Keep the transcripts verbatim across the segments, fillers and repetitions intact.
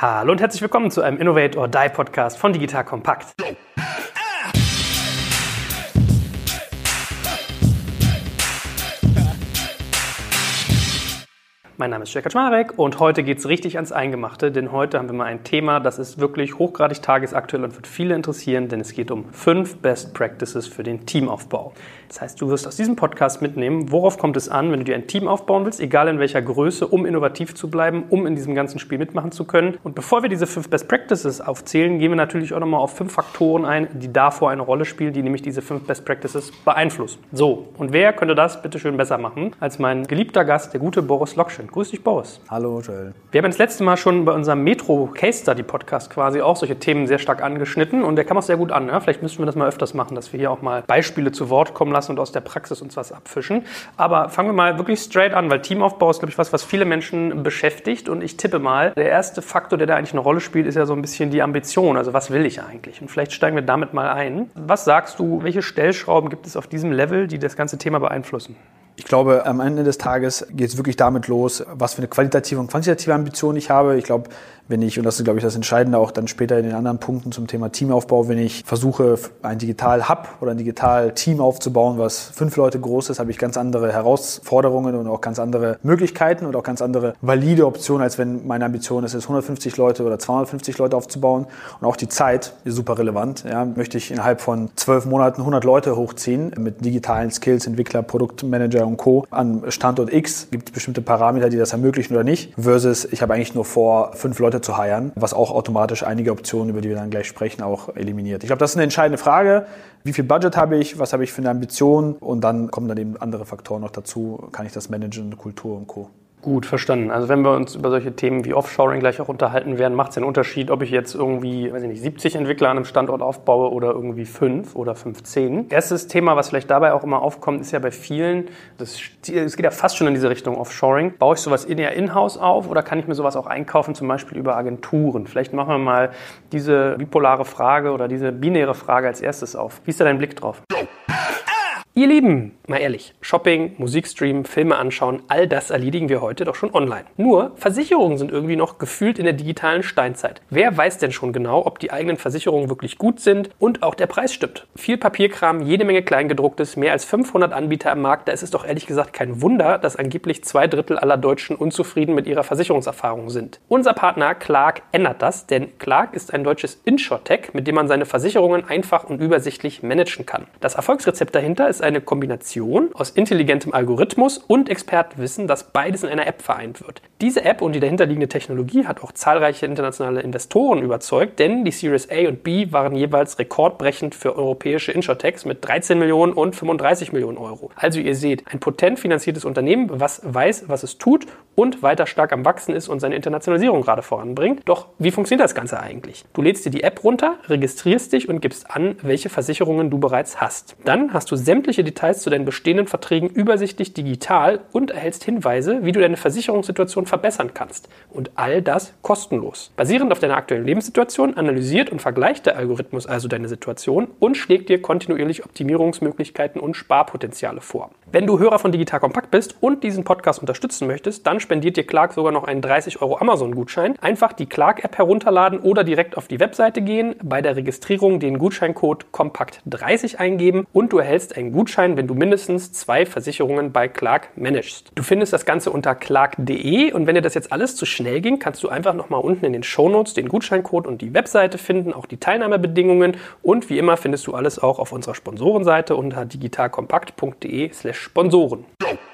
Hallo und herzlich willkommen zu einem Innovate or Die Podcast von Digital Compact. Mein Name ist Jörg Kaczmarek und heute geht es richtig ans Eingemachte, denn heute haben wir mal ein Thema, das ist wirklich hochgradig tagesaktuell und wird viele interessieren, denn es geht um fünf Best Practices für den Teamaufbau. Das heißt, du wirst aus diesem Podcast mitnehmen, worauf kommt es an, wenn du dir ein Team aufbauen willst, egal in welcher Größe, um innovativ zu bleiben, um in diesem ganzen Spiel mitmachen zu können. Und bevor wir diese fünf Best Practices aufzählen, gehen wir natürlich auch nochmal auf fünf Faktoren ein, die davor eine Rolle spielen, die nämlich diese fünf Best Practices beeinflussen. So, und wer könnte das bitte schön besser machen als mein geliebter Gast, der gute Boris Lokschin. Grüß dich, Boris. Hallo, Joel. Wir haben das letzte Mal schon bei unserem Metro Case Study Podcast quasi auch solche Themen sehr stark angeschnitten und der kam auch sehr gut an. Ja? Vielleicht müssen wir das mal öfters machen, dass wir hier auch mal Beispiele zu Wort kommen lassen und aus der Praxis uns was abfischen. Aber fangen wir mal wirklich straight an, weil Teamaufbau ist, glaube ich, was, was viele Menschen beschäftigt und ich tippe mal, der erste Faktor, der da eigentlich eine Rolle spielt, ist ja so ein bisschen die Ambition. Also was will ich eigentlich? Und vielleicht steigen wir damit mal ein. Was sagst du, welche Stellschrauben gibt es auf diesem Level, die das ganze Thema beeinflussen? Ich glaube, am Ende des Tages geht es wirklich damit los, was für eine qualitative und quantitative Ambition ich habe. Ich glaube, wenn ich, und das ist, glaube ich, das Entscheidende auch dann später in den anderen Punkten zum Thema Teamaufbau, wenn ich versuche, ein Digital-Hub oder ein Digital-Team aufzubauen, was fünf Leute groß ist, habe ich ganz andere Herausforderungen und auch ganz andere Möglichkeiten und auch ganz andere valide Optionen, als wenn meine Ambition ist, es hundertfünfzig Leute oder zweihundertfünfzig Leute aufzubauen. Und auch die Zeit ist super relevant. Ja, möchte ich innerhalb von zwölf Monaten hundert Leute hochziehen mit digitalen Skills, Entwickler, Produktmanager und Co. An Standort X gibt es bestimmte Parameter, die das ermöglichen oder nicht, versus ich habe eigentlich nur vor, fünf Leute zu hiren, was auch automatisch einige Optionen, über die wir dann gleich sprechen, auch eliminiert. Ich glaube, das ist eine entscheidende Frage. Wie viel Budget habe ich? Was habe ich für eine Ambition? Und dann kommen dann eben andere Faktoren noch dazu. Kann ich das managen, Kultur und Co.? Gut, verstanden. Also wenn wir uns über solche Themen wie Offshoring gleich auch unterhalten werden, macht es einen Unterschied, ob ich jetzt irgendwie, weiß ich nicht, siebzig Entwickler an einem Standort aufbaue oder irgendwie fünf oder fünfzehn. Erstes Thema, was vielleicht dabei auch immer aufkommt, ist ja bei vielen, das, es geht ja fast schon in diese Richtung Offshoring. Baue ich sowas eher in-house auf oder kann ich mir sowas auch einkaufen, zum Beispiel über Agenturen? Vielleicht machen wir mal diese bipolare Frage oder diese binäre Frage als erstes auf. Wie ist da dein Blick drauf? Ihr Lieben, mal ehrlich, Shopping, Musikstreamen, Filme anschauen, all das erledigen wir heute doch schon online. Nur, Versicherungen sind irgendwie noch gefühlt in der digitalen Steinzeit. Wer weiß denn schon genau, ob die eigenen Versicherungen wirklich gut sind und auch der Preis stimmt? Viel Papierkram, jede Menge Kleingedrucktes, mehr als fünfhundert Anbieter am Markt, da ist es doch ehrlich gesagt kein Wunder, dass angeblich zwei Drittel aller Deutschen unzufrieden mit ihrer Versicherungserfahrung sind. Unser Partner Clark ändert das, denn Clark ist ein deutsches Insurtech, mit dem man seine Versicherungen einfach und übersichtlich managen kann. Das Erfolgsrezept dahinter ist eine Kombination aus intelligentem Algorithmus und Expertenwissen, das beides in einer App vereint wird. Diese App und die dahinterliegende Technologie hat auch zahlreiche internationale Investoren überzeugt, denn die Series A und B waren jeweils rekordbrechend für europäische Insurtechs mit dreizehn Millionen und fünfunddreißig Millionen Euro. Also ihr seht, ein potent finanziertes Unternehmen, was weiß, was es tut und weiter stark am Wachsen ist und seine Internationalisierung gerade voranbringt. Doch wie funktioniert das Ganze eigentlich? Du lädst dir die App runter, registrierst dich und gibst an, welche Versicherungen du bereits hast. Dann hast du sämtliche Details zu deinen bestehenden Verträgen übersichtlich digital und erhältst Hinweise, wie du deine Versicherungssituation verbessern kannst. Und all das kostenlos. Basierend auf deiner aktuellen Lebenssituation analysiert und vergleicht der Algorithmus also deine Situation und schlägt dir kontinuierlich Optimierungsmöglichkeiten und Sparpotenziale vor. Wenn du Hörer von Digital Compact bist und diesen Podcast unterstützen möchtest, dann spendiert dir Clark sogar noch einen dreißig Euro Amazon-Gutschein. Einfach die Clark-App herunterladen oder direkt auf die Webseite gehen, bei der Registrierung den Gutscheincode Compact dreißig eingeben und du erhältst einen Gutschein, wenn du mindestens zwei Versicherungen bei Clark managst. Du findest das Ganze unter clark punkt de und wenn dir das jetzt alles zu schnell ging, kannst du einfach nochmal unten in den Shownotes den Gutscheincode und die Webseite finden, auch die Teilnahmebedingungen und wie immer findest du alles auch auf unserer Sponsorenseite unter digitalkompakt punkt de slash Sponsoren.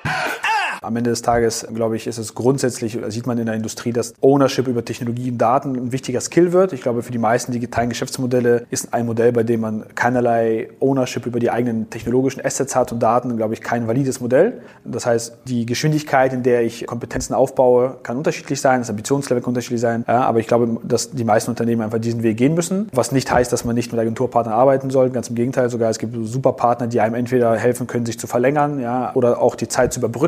Am Ende des Tages, glaube ich, ist es grundsätzlich, sieht man in der Industrie, dass Ownership über Technologie und Daten ein wichtiger Skill wird. Ich glaube, für die meisten digitalen Geschäftsmodelle ist ein Modell, bei dem man keinerlei Ownership über die eigenen technologischen Assets hat und Daten, glaube ich, kein valides Modell. Das heißt, die Geschwindigkeit, in der ich Kompetenzen aufbaue, kann unterschiedlich sein, das Ambitionslevel kann unterschiedlich sein. Ja, aber ich glaube, dass die meisten Unternehmen einfach diesen Weg gehen müssen. Was nicht heißt, dass man nicht mit Agenturpartnern arbeiten soll. Ganz im Gegenteil sogar. Es gibt super Partner, die einem entweder helfen können, sich zu verlängern, ja, oder auch die Zeit zu überbrücken.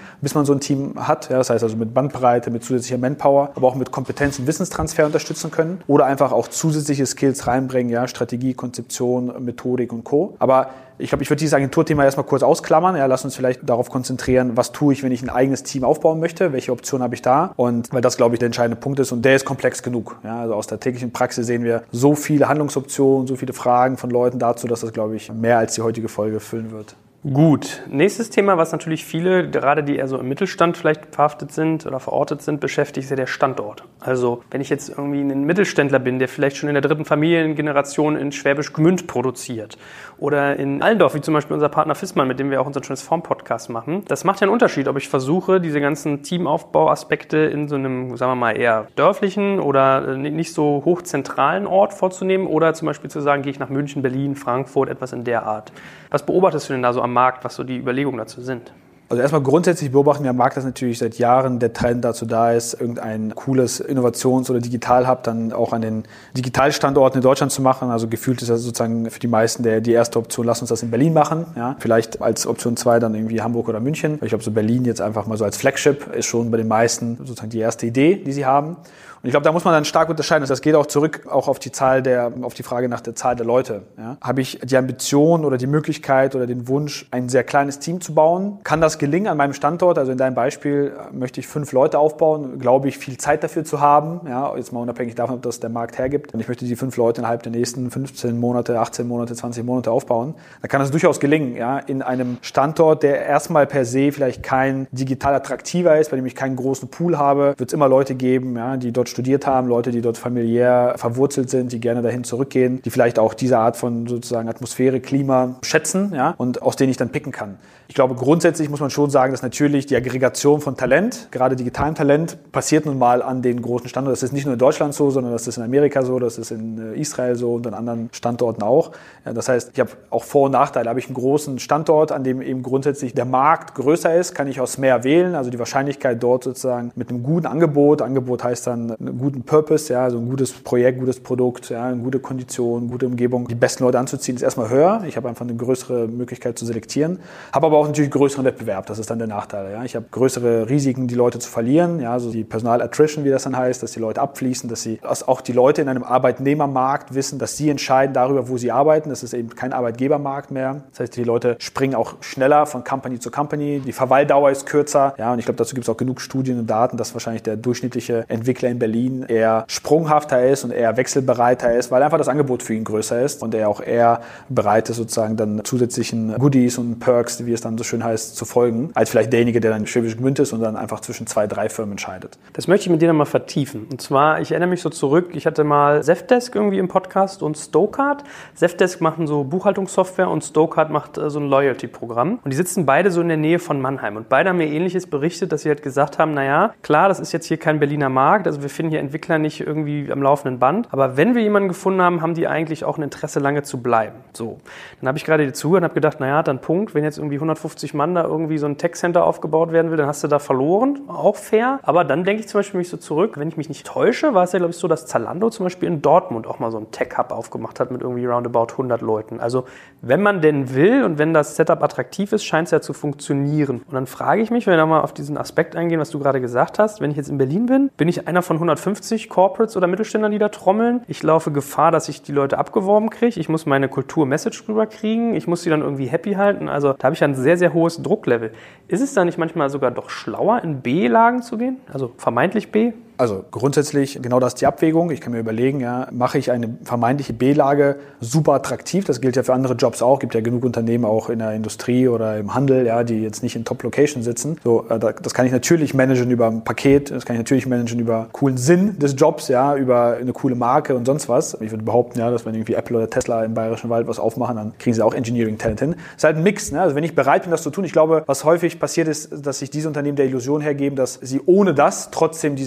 bis man so ein Team hat. Ja, das heißt also mit Bandbreite, mit zusätzlicher Manpower, aber auch mit Kompetenz- und Wissenstransfer unterstützen können oder einfach auch zusätzliche Skills reinbringen, ja, Strategie, Konzeption, Methodik und Co. Aber ich glaube, ich würde dieses Agenturthema erstmal kurz ausklammern. Ja, lass uns vielleicht darauf konzentrieren, was tue ich, wenn ich ein eigenes Team aufbauen möchte, welche Option habe ich da, und weil das, glaube ich, der entscheidende Punkt ist und der ist komplex genug. Ja, also aus der täglichen Praxis sehen wir so viele Handlungsoptionen, so viele Fragen von Leuten dazu, dass das, glaube ich, mehr als die heutige Folge füllen wird. Gut, nächstes Thema, was natürlich viele, gerade die eher so im Mittelstand vielleicht verhaftet sind oder verortet sind, beschäftigt, ist ja der Standort. Also wenn ich jetzt irgendwie ein Mittelständler bin, der vielleicht schon in der dritten Familiengeneration in Schwäbisch Gmünd produziert oder in Allendorf, wie zum Beispiel unser Partner Fissmann, mit dem wir auch unseren Transform-Podcast machen. Das macht ja einen Unterschied, ob ich versuche, diese ganzen Teamaufbauaspekte in so einem, sagen wir mal, eher dörflichen oder nicht so hochzentralen Ort vorzunehmen oder zum Beispiel zu sagen, gehe ich nach München, Berlin, Frankfurt, etwas in der Art. Was beobachtest du denn da so am Markt, was so die Überlegungen dazu sind? Also erstmal grundsätzlich beobachten wir am Markt, dass natürlich seit Jahren der Trend dazu da ist, irgendein cooles Innovations- oder Digital-Hub dann auch an den Digitalstandorten in Deutschland zu machen. Also gefühlt ist das sozusagen für die meisten der, die erste Option, lass uns das in Berlin machen. Ja, vielleicht als Option zwei dann irgendwie Hamburg oder München. Ich glaube, so Berlin jetzt einfach mal so als Flagship ist schon bei den meisten sozusagen die erste Idee, die sie haben. Und ich glaube, da muss man dann stark unterscheiden. Das geht auch zurück auch auf die Zahl der, auf die Frage nach der Zahl der Leute. Ja? Habe ich die Ambition oder die Möglichkeit oder den Wunsch, ein sehr kleines Team zu bauen? Kann das gelingen an meinem Standort? Also in deinem Beispiel möchte ich fünf Leute aufbauen, glaube ich, viel Zeit dafür zu haben. Ja, jetzt mal unabhängig davon, ob das der Markt hergibt. Und ich möchte die fünf Leute innerhalb der nächsten fünfzehn Monate, achtzehn Monate, zwanzig Monate aufbauen. Da kann das durchaus gelingen, ja, in einem Standort, der erstmal per se vielleicht kein digital attraktiver ist, bei dem ich keinen großen Pool habe, wird es immer Leute geben, ja, die dort studiert haben, Leute, die dort familiär verwurzelt sind, die gerne dahin zurückgehen, die vielleicht auch diese Art von sozusagen Atmosphäre, Klima schätzen, ja, und aus denen ich dann picken kann. Ich glaube, grundsätzlich muss man schon sagen, dass natürlich die Aggregation von Talent, gerade digitalem Talent, passiert nun mal an den großen Standorten. Das ist nicht nur in Deutschland so, sondern das ist in Amerika so, das ist in Israel so und an anderen Standorten auch. Das heißt, ich habe auch Vor- und Nachteile. Habe ich einen großen Standort, an dem eben grundsätzlich der Markt größer ist, kann ich aus mehr wählen. Also die Wahrscheinlichkeit dort sozusagen mit einem guten Angebot, Angebot heißt dann einen guten Purpose, ja, also ein gutes Projekt, gutes Produkt, ja, eine gute Kondition, gute Umgebung, die besten Leute anzuziehen, ist erstmal höher. Ich habe einfach eine größere Möglichkeit zu selektieren. Habe aber auch natürlich größeren Wettbewerb, das ist dann der Nachteil. Ja. Ich habe größere Risiken, die Leute zu verlieren, ja, also die Personal Attrition, wie das dann heißt, dass die Leute abfließen, dass sie, dass auch die Leute in einem Arbeitnehmermarkt wissen, dass sie entscheiden darüber, wo sie arbeiten. Das ist eben kein Arbeitgebermarkt mehr. Das heißt, die Leute springen auch schneller von Company zu Company. Die Verweildauer ist kürzer. Ja, und ich glaube, dazu gibt es auch genug Studien und Daten, dass wahrscheinlich der durchschnittliche Entwickler in Berlin eher sprunghafter ist und eher wechselbereiter ist, weil einfach das Angebot für ihn größer ist und er auch eher bereit ist, sozusagen dann zusätzlichen Goodies und Perks, wie es dann so schön heißt, zu folgen, als vielleicht derjenige, der dann in Schwäbisch Gmünd ist und dann einfach zwischen zwei, drei Firmen entscheidet. Das möchte ich mit dir nochmal vertiefen. Und zwar, ich erinnere mich so zurück, ich hatte mal Zefdesk irgendwie im Podcast und Stokart. Zefdesk machen so Buchhaltungssoftware und Stokart macht äh, so ein Loyalty-Programm. Und die sitzen beide so in der Nähe von Mannheim. Und beide haben mir Ähnliches berichtet, dass sie halt gesagt haben, naja, klar, das ist jetzt hier kein Berliner Markt, also wir finden hier Entwickler nicht irgendwie am laufenden Band. Aber wenn wir jemanden gefunden haben, haben die eigentlich auch ein Interesse, lange zu bleiben. So. Dann habe ich gerade dir zugehört und habe gedacht, naja, dann Punkt, wenn jetzt irgendwie hundertfünfzig Mann da irgendwie so ein Tech-Center aufgebaut werden will, dann hast du da verloren, auch fair. Aber dann denke ich zum Beispiel mich so zurück, wenn ich mich nicht täusche, war es ja, glaube ich, so, dass Zalando zum Beispiel in Dortmund auch mal so ein Tech-Hub aufgemacht hat mit irgendwie roundabout hundert Leuten. Also wenn man denn will und wenn das Setup attraktiv ist, scheint es ja zu funktionieren. Und dann frage ich mich, wenn wir da mal auf diesen Aspekt eingehen, was du gerade gesagt hast, wenn ich jetzt in Berlin bin, bin ich einer von hundertfünfzig Corporates oder Mittelständlern, die da trommeln. Ich laufe Gefahr, dass ich die Leute abgeworben kriege. Ich muss meine Kultur-Message rüberkriegen. Ich muss sie dann irgendwie happy halten. Also da habe ich ein sehr, sehr hohes Drucklevel. Ist es da nicht manchmal sogar doch schlauer, in B-Lagen zu gehen? Also vermeintlich B? Also grundsätzlich genau das ist die Abwägung. Ich kann mir überlegen, ja, mache ich eine vermeintliche B-Lage super attraktiv? Das gilt ja für andere Jobs auch. Es gibt ja genug Unternehmen auch in der Industrie oder im Handel, ja, die jetzt nicht in Top-Location sitzen. So, das kann ich natürlich managen über ein Paket. Das kann ich natürlich managen über coolen Sinn des Jobs, ja, über eine coole Marke und sonst was. Ich würde behaupten, ja, dass wenn irgendwie Apple oder Tesla im Bayerischen Wald was aufmachen, dann kriegen sie auch Engineering-Talent hin. Das ist halt ein Mix. Ne? Also wenn ich bereit bin, das zu tun, ich glaube, was häufig passiert ist, dass sich diese Unternehmen der Illusion hergeben, dass sie ohne das trotzdem dieses Talent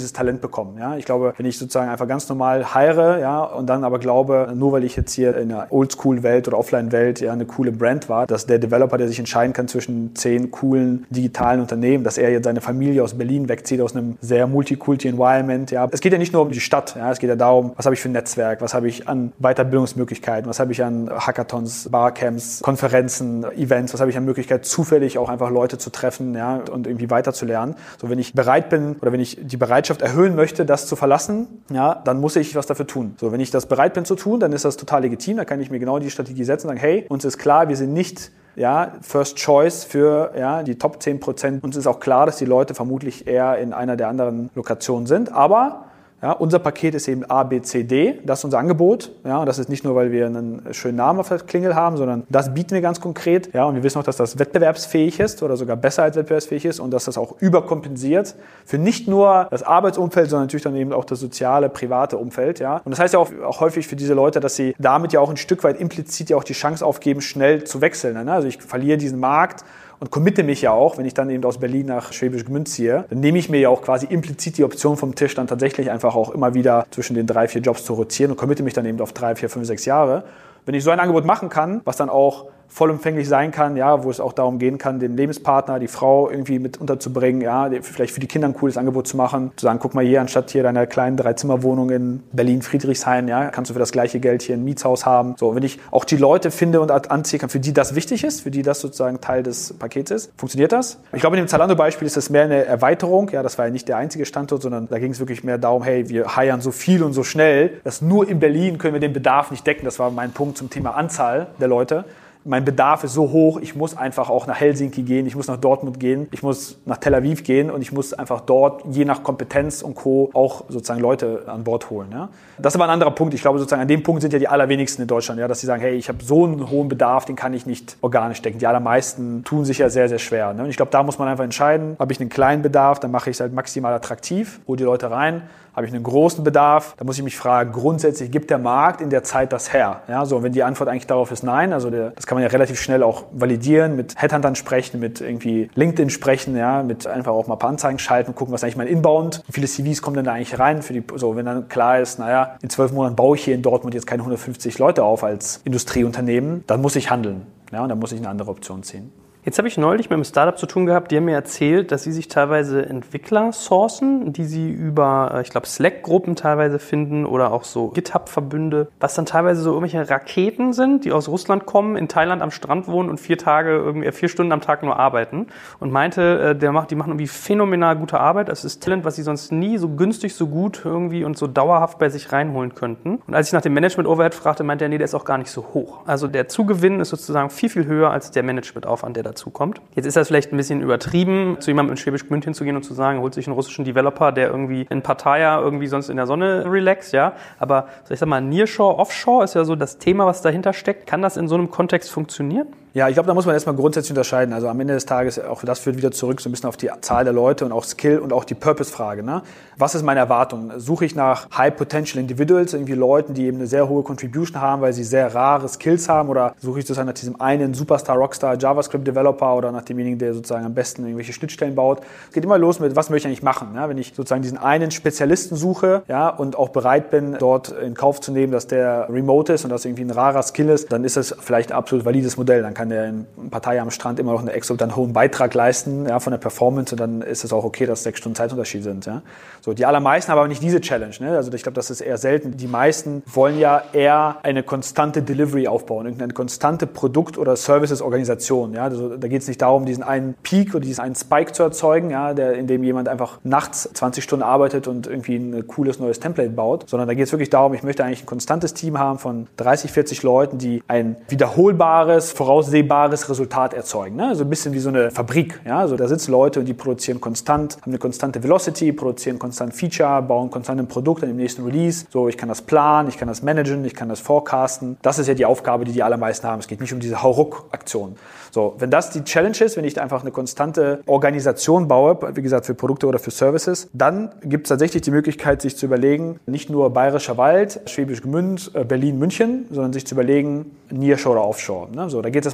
mitbekommen. Ja? Ich glaube, wenn ich sozusagen einfach ganz normal heire, ja, und dann aber glaube, nur weil ich jetzt hier in der Oldschool-Welt oder Offline-Welt ja eine coole Brand war, dass der Developer, der sich entscheiden kann zwischen zehn coolen digitalen Unternehmen, dass er jetzt seine Familie aus Berlin wegzieht, aus einem sehr Multikulti-Environment. Ja. Es geht ja nicht nur um die Stadt, ja. Es geht ja darum, was habe ich für ein Netzwerk, was habe ich an Weiterbildungsmöglichkeiten, was habe ich an Hackathons, Barcamps, Konferenzen, Events, was habe ich an Möglichkeit, zufällig auch einfach Leute zu treffen, ja, und irgendwie weiterzulernen. So, wenn ich bereit bin oder wenn ich die Bereitschaft erhöhen möchte, das zu verlassen, ja, dann muss ich was dafür tun. So, wenn ich das bereit bin zu tun, dann ist das total legitim, da kann ich mir genau die Strategie setzen und sagen, hey, uns ist klar, wir sind nicht ja, First Choice für ja, die Top zehn Prozent. Uns ist auch klar, dass die Leute vermutlich eher in einer der anderen Lokationen sind, aber ja, unser Paket ist eben A, B, C, D. Das ist unser Angebot. Ja, und das ist nicht nur, weil wir einen schönen Namen auf der Klingel haben, sondern das bieten wir ganz konkret. Ja, und wir wissen auch, dass das wettbewerbsfähig ist oder sogar besser als wettbewerbsfähig ist und dass das auch überkompensiert für nicht nur das Arbeitsumfeld, sondern natürlich dann eben auch das soziale, private Umfeld. Ja. Und das heißt ja auch, auch häufig für diese Leute, dass sie damit ja auch ein Stück weit implizit ja auch die Chance aufgeben, schnell zu wechseln. Ne? Also ich verliere diesen Markt und committe mich ja auch, wenn ich dann eben aus Berlin nach Schwäbisch Gmünd ziehe, dann nehme ich mir ja auch quasi implizit die Option vom Tisch, dann tatsächlich einfach auch immer wieder zwischen den drei, vier Jobs zu rotieren und committe mich dann eben auf drei, vier, fünf, sechs Jahre. Wenn ich so ein Angebot machen kann, was dann auch vollumfänglich sein kann, ja, wo es auch darum gehen kann, den Lebenspartner, die Frau irgendwie mit unterzubringen, ja, vielleicht für die Kinder ein cooles Angebot zu machen, zu sagen, guck mal hier, anstatt hier deiner kleinen Dreizimmerwohnung in Berlin-Friedrichshain, ja, kannst du für das gleiche Geld hier ein Mietshaus haben. So, wenn ich auch die Leute finde und anziehen kann, für die das wichtig ist, für die das sozusagen Teil des Pakets ist, funktioniert das? Ich glaube, in dem Zalando-Beispiel ist das mehr eine Erweiterung, ja, das war ja nicht der einzige Standort, sondern da ging es wirklich mehr darum, hey, wir heiern so viel und so schnell, dass nur in Berlin können wir den Bedarf nicht decken. Das war mein Punkt zum Thema Anzahl der Leute. Mein Bedarf ist so hoch, ich muss einfach auch nach Helsinki gehen, ich muss nach Dortmund gehen, ich muss nach Tel Aviv gehen und ich muss einfach dort, je nach Kompetenz und Co., auch sozusagen Leute an Bord holen. Ja. Das ist aber ein anderer Punkt. Ich glaube, sozusagen an dem Punkt sind ja die allerwenigsten in Deutschland, ja, dass sie sagen, hey, ich habe so einen hohen Bedarf, den kann ich nicht organisch decken. Die allermeisten tun sich ja sehr, sehr schwer. Ne. Und ich glaube, da muss man einfach entscheiden, habe ich einen kleinen Bedarf, dann mache ich es halt maximal attraktiv, hole die Leute rein. Habe ich einen großen Bedarf? Da muss ich mich fragen, grundsätzlich gibt der Markt in der Zeit das her? Ja, so, wenn die Antwort eigentlich darauf ist nein, also der, das kann man ja relativ schnell auch validieren, mit Headhuntern sprechen, mit irgendwie LinkedIn sprechen, ja, mit einfach auch mal ein paar Anzeigen schalten, gucken, was ist eigentlich mein Inbound, wie viele C Vs kommen denn da eigentlich rein für die, so, wenn dann klar ist, naja, in zwölf Monaten baue ich hier in Dortmund jetzt keine hundertfünfzig Leute auf als Industrieunternehmen, dann muss ich handeln, ja, und dann muss ich eine andere Option ziehen. Jetzt habe ich neulich mit einem Startup zu tun gehabt, die haben mir erzählt, dass sie sich teilweise Entwickler sourcen, die sie über, ich glaube, Slack-Gruppen teilweise finden oder auch so GitHub-Verbünde, was dann teilweise so irgendwelche Raketen sind, die aus Russland kommen, in Thailand am Strand wohnen und vier Tage, irgendwie vier Stunden am Tag nur arbeiten. Und meinte, der macht, die machen irgendwie phänomenal gute Arbeit. Das ist Talent, was sie sonst nie so günstig, so gut irgendwie und so dauerhaft bei sich reinholen könnten. Und als ich nach dem Management-Overhead fragte, meinte er, nee, der ist auch gar nicht so hoch. Also der Zugewinn ist sozusagen viel, viel höher als der Management-Aufwand, der da dazu kommt. Jetzt ist das vielleicht ein bisschen übertrieben, zu jemandem in Schwäbisch Gmünd hinzugehen und zu sagen, holt sich einen russischen Developer, der irgendwie in Pattaya irgendwie sonst in der Sonne relaxt, ja. Aber ich sag mal, Nearshore, Offshore ist ja so das Thema, was dahinter steckt. Kann das in so einem Kontext funktionieren? Ja, ich glaube, da muss man erstmal grundsätzlich unterscheiden. Also am Ende des Tages, auch das führt wieder zurück so ein bisschen auf die Zahl der Leute und auch Skill und auch die Purpose-Frage. Ne? Was ist meine Erwartung? Suche ich nach High-Potential Individuals, irgendwie Leuten, die eben eine sehr hohe Contribution haben, weil sie sehr rare Skills haben, oder suche ich sozusagen nach diesem einen Superstar, Rockstar, JavaScript-Developer oder nach demjenigen, der sozusagen am besten irgendwelche Schnittstellen baut? Es geht immer los mit, was möchte ich eigentlich machen? Ja? Wenn ich sozusagen diesen einen Spezialisten suche, ja, und auch bereit bin, dort in Kauf zu nehmen, dass der remote ist und dass irgendwie ein rarer Skill ist, dann ist das vielleicht ein absolut valides Modell. Dann kann der in Pattaya am Strand immer noch einen exorbitant hohen Beitrag leisten, ja, von der Performance, und dann ist es auch okay, dass sechs Stunden Zeitunterschied sind. Ja. So, die allermeisten haben aber nicht diese Challenge. Ne? Also ich glaube, das ist eher selten. Die meisten wollen ja eher eine konstante Delivery aufbauen, irgendeine konstante Produkt- oder Services-Organisation. Ja. Also da geht es nicht darum, diesen einen Peak oder diesen einen Spike zu erzeugen, ja, der, in dem jemand einfach nachts zwanzig Stunden arbeitet und irgendwie ein cooles neues Template baut, sondern da geht es wirklich darum, ich möchte eigentlich ein konstantes Team haben von dreißig, vierzig Leuten, die ein wiederholbares, voraussehbares Resultat erzeugen. Ne? Also ein bisschen wie so eine Fabrik. Ja? Also da sitzen Leute und die produzieren konstant, haben eine konstante Velocity, produzieren konstant Feature, bauen konstant ein Produkt an dem nächsten Release. So, ich kann das planen, ich kann das managen, ich kann das forecasten. Das ist ja die Aufgabe, die die allermeisten haben. Es geht nicht um diese Hauruck-Aktion. So, wenn das die Challenge ist, wenn ich einfach eine konstante Organisation baue, wie gesagt, für Produkte oder für Services, dann gibt es tatsächlich die Möglichkeit, sich zu überlegen, nicht nur Bayerischer Wald, Schwäbisch Gmünd, Berlin, München, sondern sich zu überlegen, Nearshore oder Offshore. Ne? So, da geht es mal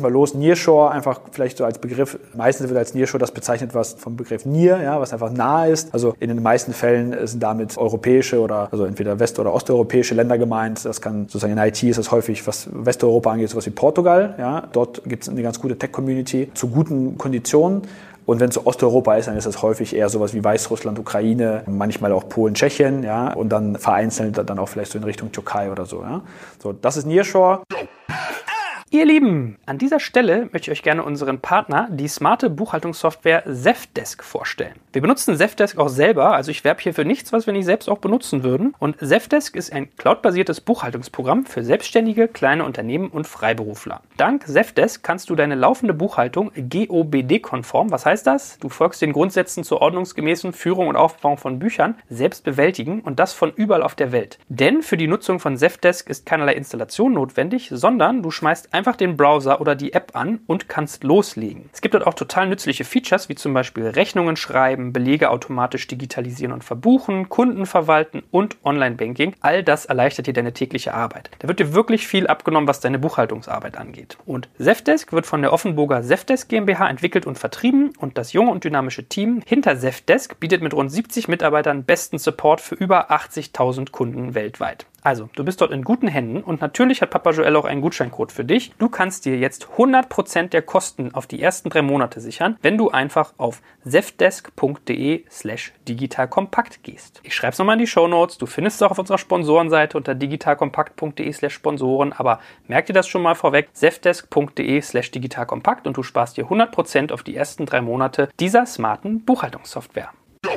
erstmal los. Nearshore, einfach vielleicht so als Begriff, meistens wird als Nearshore das bezeichnet, was vom Begriff Near, ja, was einfach nahe ist. Also in den meisten Fällen sind damit europäische oder also entweder west- oder osteuropäische Länder gemeint. Das kann sozusagen in I T ist das häufig, was Westeuropa angeht, sowas wie Portugal. Ja. Dort gibt es eine ganz gute Tech-Community zu guten Konditionen. Und wenn es so Osteuropa ist, dann ist das häufig eher sowas wie Weißrussland, Ukraine, manchmal auch Polen, Tschechien, ja, und dann vereinzelt dann auch vielleicht so in Richtung Türkei oder so. Ja. So, das ist Nearshore. Ihr Lieben, an dieser Stelle möchte ich euch gerne unseren Partner, die smarte Buchhaltungssoftware Zendesk, vorstellen. Wir benutzen Zendesk auch selber, also ich werbe hier für nichts, was wir nicht selbst auch benutzen würden. Und Zendesk ist ein cloudbasiertes Buchhaltungsprogramm für Selbstständige, kleine Unternehmen und Freiberufler. Dank Zendesk kannst du deine laufende Buchhaltung G O B D-konform, was heißt das? Du folgst den Grundsätzen zur ordnungsgemäßen Führung und Aufbau von Büchern, selbst bewältigen und das von überall auf der Welt. Denn für die Nutzung von Zendesk ist keinerlei Installation notwendig, sondern du schmeißt einfach den Browser oder die App an und kannst loslegen. Es gibt dort auch total nützliche Features, wie zum Beispiel Rechnungen schreiben, Belege automatisch digitalisieren und verbuchen, Kunden verwalten und Online-Banking. All das erleichtert dir deine tägliche Arbeit. Da wird dir wirklich viel abgenommen, was deine Buchhaltungsarbeit angeht. Und Zendesk wird von der Offenburger Zendesk GmbH entwickelt und vertrieben und das junge und dynamische Team hinter Zendesk bietet mit rund siebzig Mitarbeitern besten Support für über achtzigtausend Kunden weltweit. Also, du bist dort in guten Händen und natürlich hat Papa Joel auch einen Gutscheincode für dich. Du kannst dir jetzt hundert Prozent der Kosten auf die ersten drei Monate sichern, wenn du einfach auf zendesk.de slash digitalkompakt gehst. Ich schreibe es nochmal in die Shownotes. Du findest es auch auf unserer Sponsorenseite unter digitalkompakt.de slash Sponsoren. Aber merk dir das schon mal vorweg, zendesk.de slash digitalkompakt und du sparst dir hundert Prozent auf die ersten drei Monate dieser smarten Buchhaltungssoftware.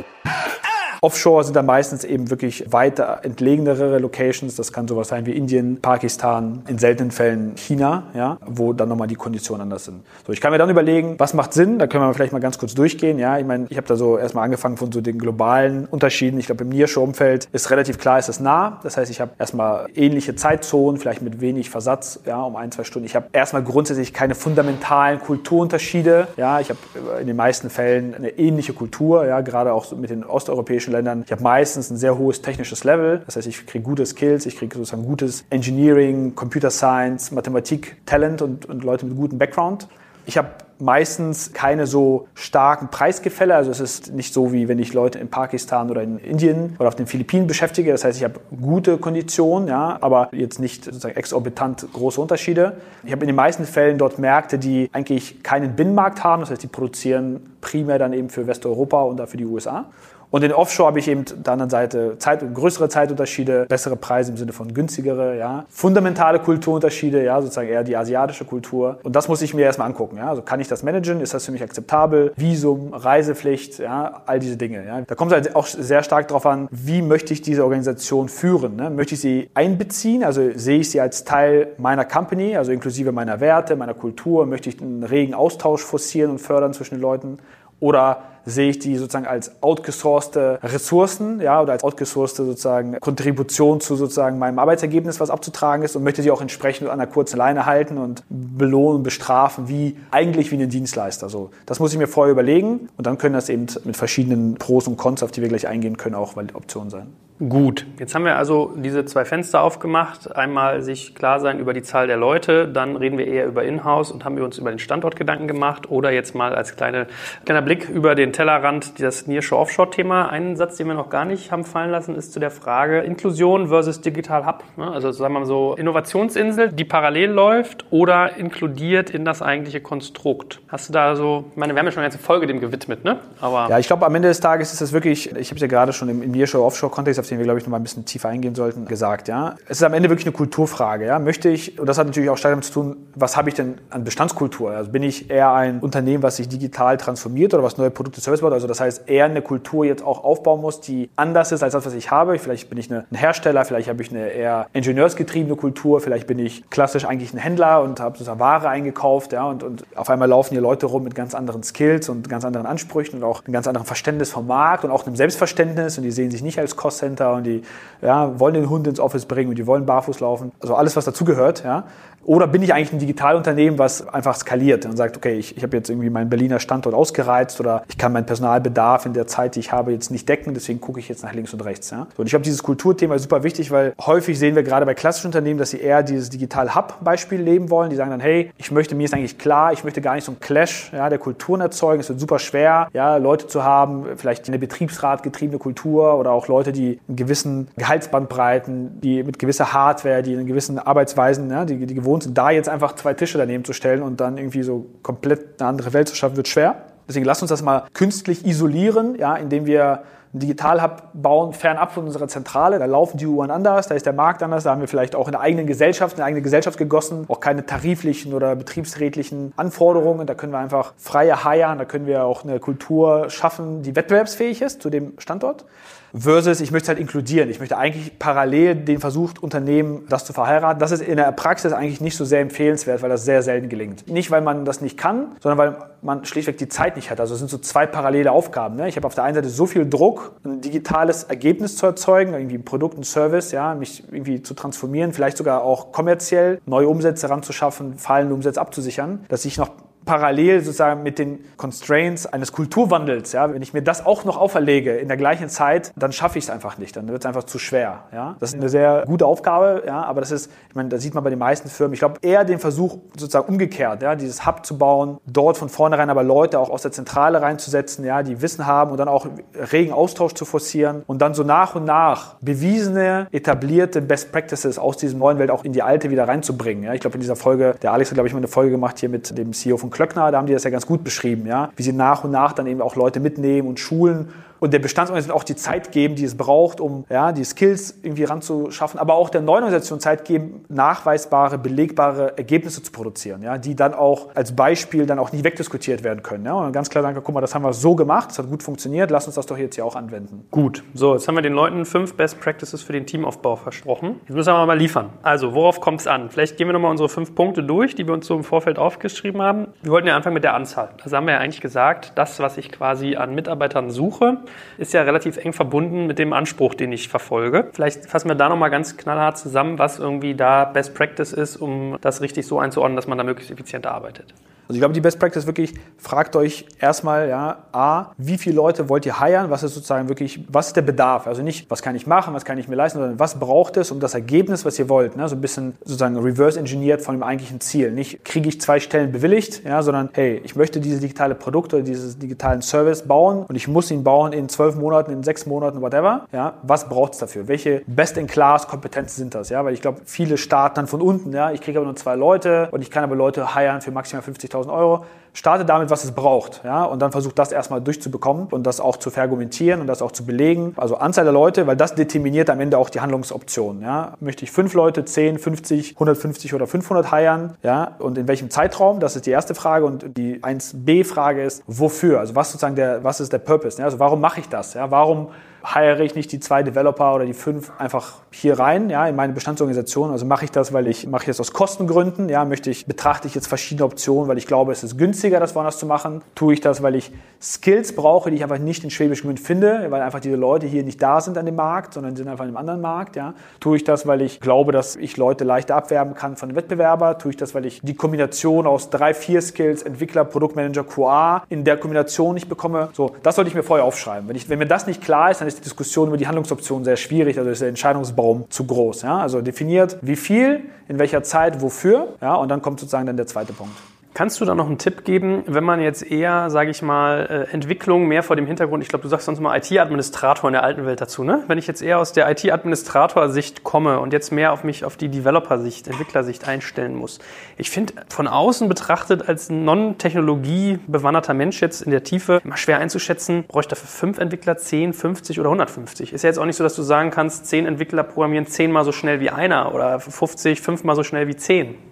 Offshore sind dann meistens eben wirklich weiter entlegenere Locations. Das kann sowas sein wie Indien, Pakistan, in seltenen Fällen China, ja, wo dann nochmal die Konditionen anders sind. So, ich kann mir dann überlegen, was macht Sinn? Da können wir vielleicht mal ganz kurz durchgehen. Ja, ich meine, ich habe da so erstmal angefangen von so den globalen Unterschieden. Ich glaube, im Nearshore-Umfeld ist relativ klar, ist es nah. Das heißt, ich habe erstmal ähnliche Zeitzonen, vielleicht mit wenig Versatz, ja, um ein, zwei Stunden. Ich habe erstmal grundsätzlich keine fundamentalen Kulturunterschiede. Ja, ich habe in den meisten Fällen eine ähnliche Kultur, ja, gerade auch mit den osteuropäischen Ländern. Ich habe meistens ein sehr hohes technisches Level. Das heißt, ich kriege gute Skills, ich kriege sozusagen gutes Engineering, Computer Science, Mathematik, Talent und, und Leute mit gutem Background. Ich habe meistens keine so starken Preisgefälle. Also es ist nicht so, wie wenn ich Leute in Pakistan oder in Indien oder auf den Philippinen beschäftige. Das heißt, ich habe gute Konditionen, ja, aber jetzt nicht sozusagen exorbitant große Unterschiede. Ich habe in den meisten Fällen dort Märkte, die eigentlich keinen Binnenmarkt haben. Das heißt, die produzieren primär dann eben für Westeuropa und dafür die U S A. Und in Offshore habe ich eben auf der anderen Seite Zeit, größere Zeitunterschiede, bessere Preise im Sinne von günstigere, ja, fundamentale Kulturunterschiede, ja, sozusagen eher die asiatische Kultur. Und das muss ich mir erstmal angucken, ja. Also kann ich das managen? Ist das für mich akzeptabel? Visum, Reisepflicht, ja, all diese Dinge, ja. Da kommt es halt auch sehr stark darauf an, wie möchte ich diese Organisation führen, ne? Möchte ich sie einbeziehen? Also sehe ich sie als Teil meiner Company, also inklusive meiner Werte, meiner Kultur? Möchte ich einen regen Austausch forcieren und fördern zwischen den Leuten? Oder sehe ich die sozusagen als outgesourcete Ressourcen, ja, oder als outgesourcete sozusagen Kontribution zu sozusagen meinem Arbeitsergebnis, was abzutragen ist, und möchte sie auch entsprechend an der kurzen Leine halten und belohnen, bestrafen, wie eigentlich wie einen Dienstleister. So, das muss ich mir vorher überlegen und dann können das eben mit verschiedenen Pros und Cons, auf die wir gleich eingehen können, auch Optionen sein. Gut, jetzt haben wir also diese zwei Fenster aufgemacht. Einmal sich klar sein über die Zahl der Leute, dann reden wir eher über Inhouse und haben wir uns über den Standort Gedanken gemacht oder jetzt mal als kleine, kleiner Blick über den Tellerrand das Nearshore-Offshore-Thema. Einen Satz, den wir noch gar nicht haben fallen lassen, ist zu der Frage Inklusion versus Digital Hub. Also sagen wir mal so Innovationsinsel, die parallel läuft oder inkludiert in das eigentliche Konstrukt. Hast du da so, ich meine, wir haben ja schon eine ganze Folge dem gewidmet, ne? Aber ja, ich glaube, am Ende des Tages ist das wirklich, ich habe es ja gerade schon im, im Nearshore-Offshore-Kontext, auf den wir, glaube ich, noch mal ein bisschen tiefer eingehen sollten, gesagt, ja. Es ist am Ende wirklich eine Kulturfrage, ja. Möchte ich, und das hat natürlich auch stark damit zu tun, was habe ich denn an Bestandskultur? Also bin ich eher ein Unternehmen, was sich digital transformiert oder was neue Produkte, Service baut? Also das heißt, eher eine Kultur jetzt auch aufbauen muss, die anders ist als das, was ich habe. Vielleicht bin ich eine, ein Hersteller, vielleicht habe ich eine eher ingenieursgetriebene Kultur, vielleicht bin ich klassisch eigentlich ein Händler und habe sozusagen Ware eingekauft, ja, und, und auf einmal laufen hier Leute rum mit ganz anderen Skills und ganz anderen Ansprüchen und auch einem ganz anderen Verständnis vom Markt und auch einem Selbstverständnis und die sehen sich nicht als Cost Center und die ja, wollen den Hund ins Office bringen und die wollen barfuß laufen. Also alles, was dazugehört, ja. Oder bin ich eigentlich ein Digitalunternehmen, was einfach skaliert und sagt, okay, ich, ich habe jetzt irgendwie meinen Berliner Standort ausgereizt oder ich kann meinen Personalbedarf in der Zeit, die ich habe, jetzt nicht decken, deswegen gucke ich jetzt nach links und rechts. Ja? So, und ich glaube, dieses Kulturthema ist super wichtig, weil häufig sehen wir gerade bei klassischen Unternehmen, dass sie eher dieses Digital-Hub-Beispiel leben wollen. Die sagen dann, hey, ich möchte, mir ist eigentlich klar, ich möchte gar nicht so einen Clash ja, der Kulturen erzeugen. Es wird super schwer, ja, Leute zu haben, vielleicht eine Betriebsrat getriebene Kultur oder auch Leute, die einen gewissen Gehaltsbandbreiten, die mit gewisser Hardware, die in gewissen Arbeitsweisen, ja, die, die gewohnt sind, da jetzt einfach zwei Tische daneben zu stellen und dann irgendwie so komplett eine andere Welt zu schaffen, wird schwer. Deswegen lasst uns das mal künstlich isolieren, ja, indem wir einen Digital-Hub bauen, fernab von unserer Zentrale. Da laufen die Uhren anders, da ist der Markt anders, da haben wir vielleicht auch in der eigenen Gesellschaft, in der eigenen Gesellschaft gegossen, auch keine tariflichen oder betriebsrätlichen Anforderungen. Da können wir einfach freie hiren, da können wir auch eine Kultur schaffen, die wettbewerbsfähig ist zu dem Standort. Versus, ich möchte es halt inkludieren. Ich möchte eigentlich parallel den Versuch Unternehmen, das zu verheiraten. Das ist in der Praxis eigentlich nicht so sehr empfehlenswert, weil das sehr selten gelingt. Nicht, weil man das nicht kann, sondern weil man schlichtweg die Zeit nicht hat. Also es sind so zwei parallele Aufgaben. Ne? Ich habe auf der einen Seite so viel Druck, ein digitales Ergebnis zu erzeugen, irgendwie ein Produkt, ein Service, ja, mich irgendwie zu transformieren, vielleicht sogar auch kommerziell neue Umsätze ranzuschaffen, fallende Umsätze abzusichern, dass ich noch parallel sozusagen mit den Constraints eines Kulturwandels, ja, wenn ich mir das auch noch auferlege in der gleichen Zeit, dann schaffe ich es einfach nicht, dann wird es einfach zu schwer, ja. Das ist eine sehr gute Aufgabe, ja, aber das ist, ich meine, da sieht man bei den meisten Firmen, ich glaube eher den Versuch sozusagen umgekehrt, ja, dieses Hub zu bauen, dort von vornherein aber Leute auch aus der Zentrale reinzusetzen, ja, die Wissen haben und dann auch regen Austausch zu forcieren und dann so nach und nach bewiesene, etablierte Best Practices aus dieser neuen Welt auch in die alte wieder reinzubringen, ja. Ich glaube in dieser Folge, der Alex hat glaube ich mal eine Folge gemacht hier mit dem C E O von Klöckner, da haben die das ja ganz gut beschrieben, ja, wie sie nach und nach dann eben auch Leute mitnehmen und schulen und der Bestandsorganisation auch die Zeit geben, die es braucht, um ja, die Skills irgendwie ranzuschaffen, aber auch der neuen Organisation Zeit geben, nachweisbare, belegbare Ergebnisse zu produzieren, ja, die dann auch als Beispiel dann auch nicht wegdiskutiert werden können. Ja, und dann ganz klar sagen, guck mal, das haben wir so gemacht, das hat gut funktioniert, lass uns das doch jetzt hier auch anwenden. Gut, so, jetzt haben wir den Leuten fünf Best Practices für den Teamaufbau versprochen. Jetzt müssen wir mal liefern. Also, worauf kommt es an? Vielleicht gehen wir nochmal unsere fünf Punkte durch, die wir uns so im Vorfeld aufgeschrieben haben. Wir wollten ja anfangen mit der Anzahl. Also haben wir ja eigentlich gesagt, das, was ich quasi an Mitarbeitern suche, ist ja relativ eng verbunden mit dem Anspruch, den ich verfolge. Vielleicht fassen wir da nochmal ganz knallhart zusammen, was irgendwie da Best Practice ist, um das richtig so einzuordnen, dass man da möglichst effizient arbeitet. Also ich glaube, die Best Practice wirklich, fragt euch erstmal, ja, A, wie viele Leute wollt ihr hiren? Was ist sozusagen wirklich, was ist der Bedarf? Also nicht, was kann ich machen, was kann ich mir leisten, sondern was braucht es, um das Ergebnis, was ihr wollt, ne? So ein bisschen sozusagen reverse engineert von dem eigentlichen Ziel. Nicht, kriege ich zwei Stellen bewilligt, ja, sondern, hey, ich möchte dieses digitale Produkt oder dieses digitalen Service bauen und ich muss ihn bauen in zwölf Monaten, in sechs Monaten, whatever. Ja, was braucht es dafür? Welche Best-in-Class-Kompetenzen sind das? Ja, weil ich glaube, viele starten dann von unten, ja, ich kriege aber nur zwei Leute und ich kann aber Leute hiren für maximal fünfzigtausend Euro. Starte damit, was es braucht, ja, und dann versucht das erstmal durchzubekommen und das auch zu verargumentieren und das auch zu belegen. Also Anzahl der Leute, weil das determiniert am Ende auch die Handlungsoptionen, ja. Möchte ich fünf Leute, zehn, fünfzig, hundertfünfzig oder fünfhundert hiren, ja, und in welchem Zeitraum? Das ist die erste Frage und die eins B Frage ist, wofür? Also was sozusagen der, was ist der Purpose? Ja? Also warum mache ich das? Ja? Warum hire ich nicht die zwei Developer oder die fünf einfach hier rein, ja, in meine Bestandsorganisation? Also mache ich das, weil ich mache ich das aus Kostengründen, ja, möchte ich, betrachte ich jetzt verschiedene Optionen, weil ich glaube, es ist günstiger, das woanders zu machen. Tue ich das, weil ich Skills brauche, die ich einfach nicht in Schwäbisch Gmünd finde, weil einfach diese Leute hier nicht da sind an dem Markt, sondern sind einfach in einem anderen Markt, ja. Tue ich das, weil ich glaube, dass ich Leute leichter abwerben kann von den Wettbewerbern? Tue ich das, weil ich die Kombination aus drei, vier Skills, Entwickler, Produktmanager, Q A in der Kombination nicht bekomme? So, das sollte ich mir vorher aufschreiben. Wenn ich, wenn mir das nicht klar ist, dann ist die Diskussion über die Handlungsoptionen sehr schwierig, also ist der Entscheidungsbaum zu groß. Ja? Also definiert, wie viel, in welcher Zeit, wofür, ja? Und dann kommt sozusagen dann der zweite Punkt. Kannst du da noch einen Tipp geben, wenn man jetzt eher, sage ich mal, Entwicklung mehr vor dem Hintergrund, ich glaube, du sagst sonst mal I T-Administrator in der alten Welt dazu, ne? Wenn ich jetzt eher aus der I T-Administrator-Sicht komme und jetzt mehr auf mich auf die Developer-Sicht, Entwicklersicht einstellen muss. Ich finde, von außen betrachtet als non-Technologie bewanderter Mensch jetzt in der Tiefe immer schwer einzuschätzen, brauche ich dafür fünf Entwickler, zehn, fünfzig oder hundertfünfzig? Ist ja jetzt auch nicht so, dass du sagen kannst, zehn Entwickler programmieren zehnmal so schnell wie einer oder fünfzig, fünfmal so schnell wie zehn.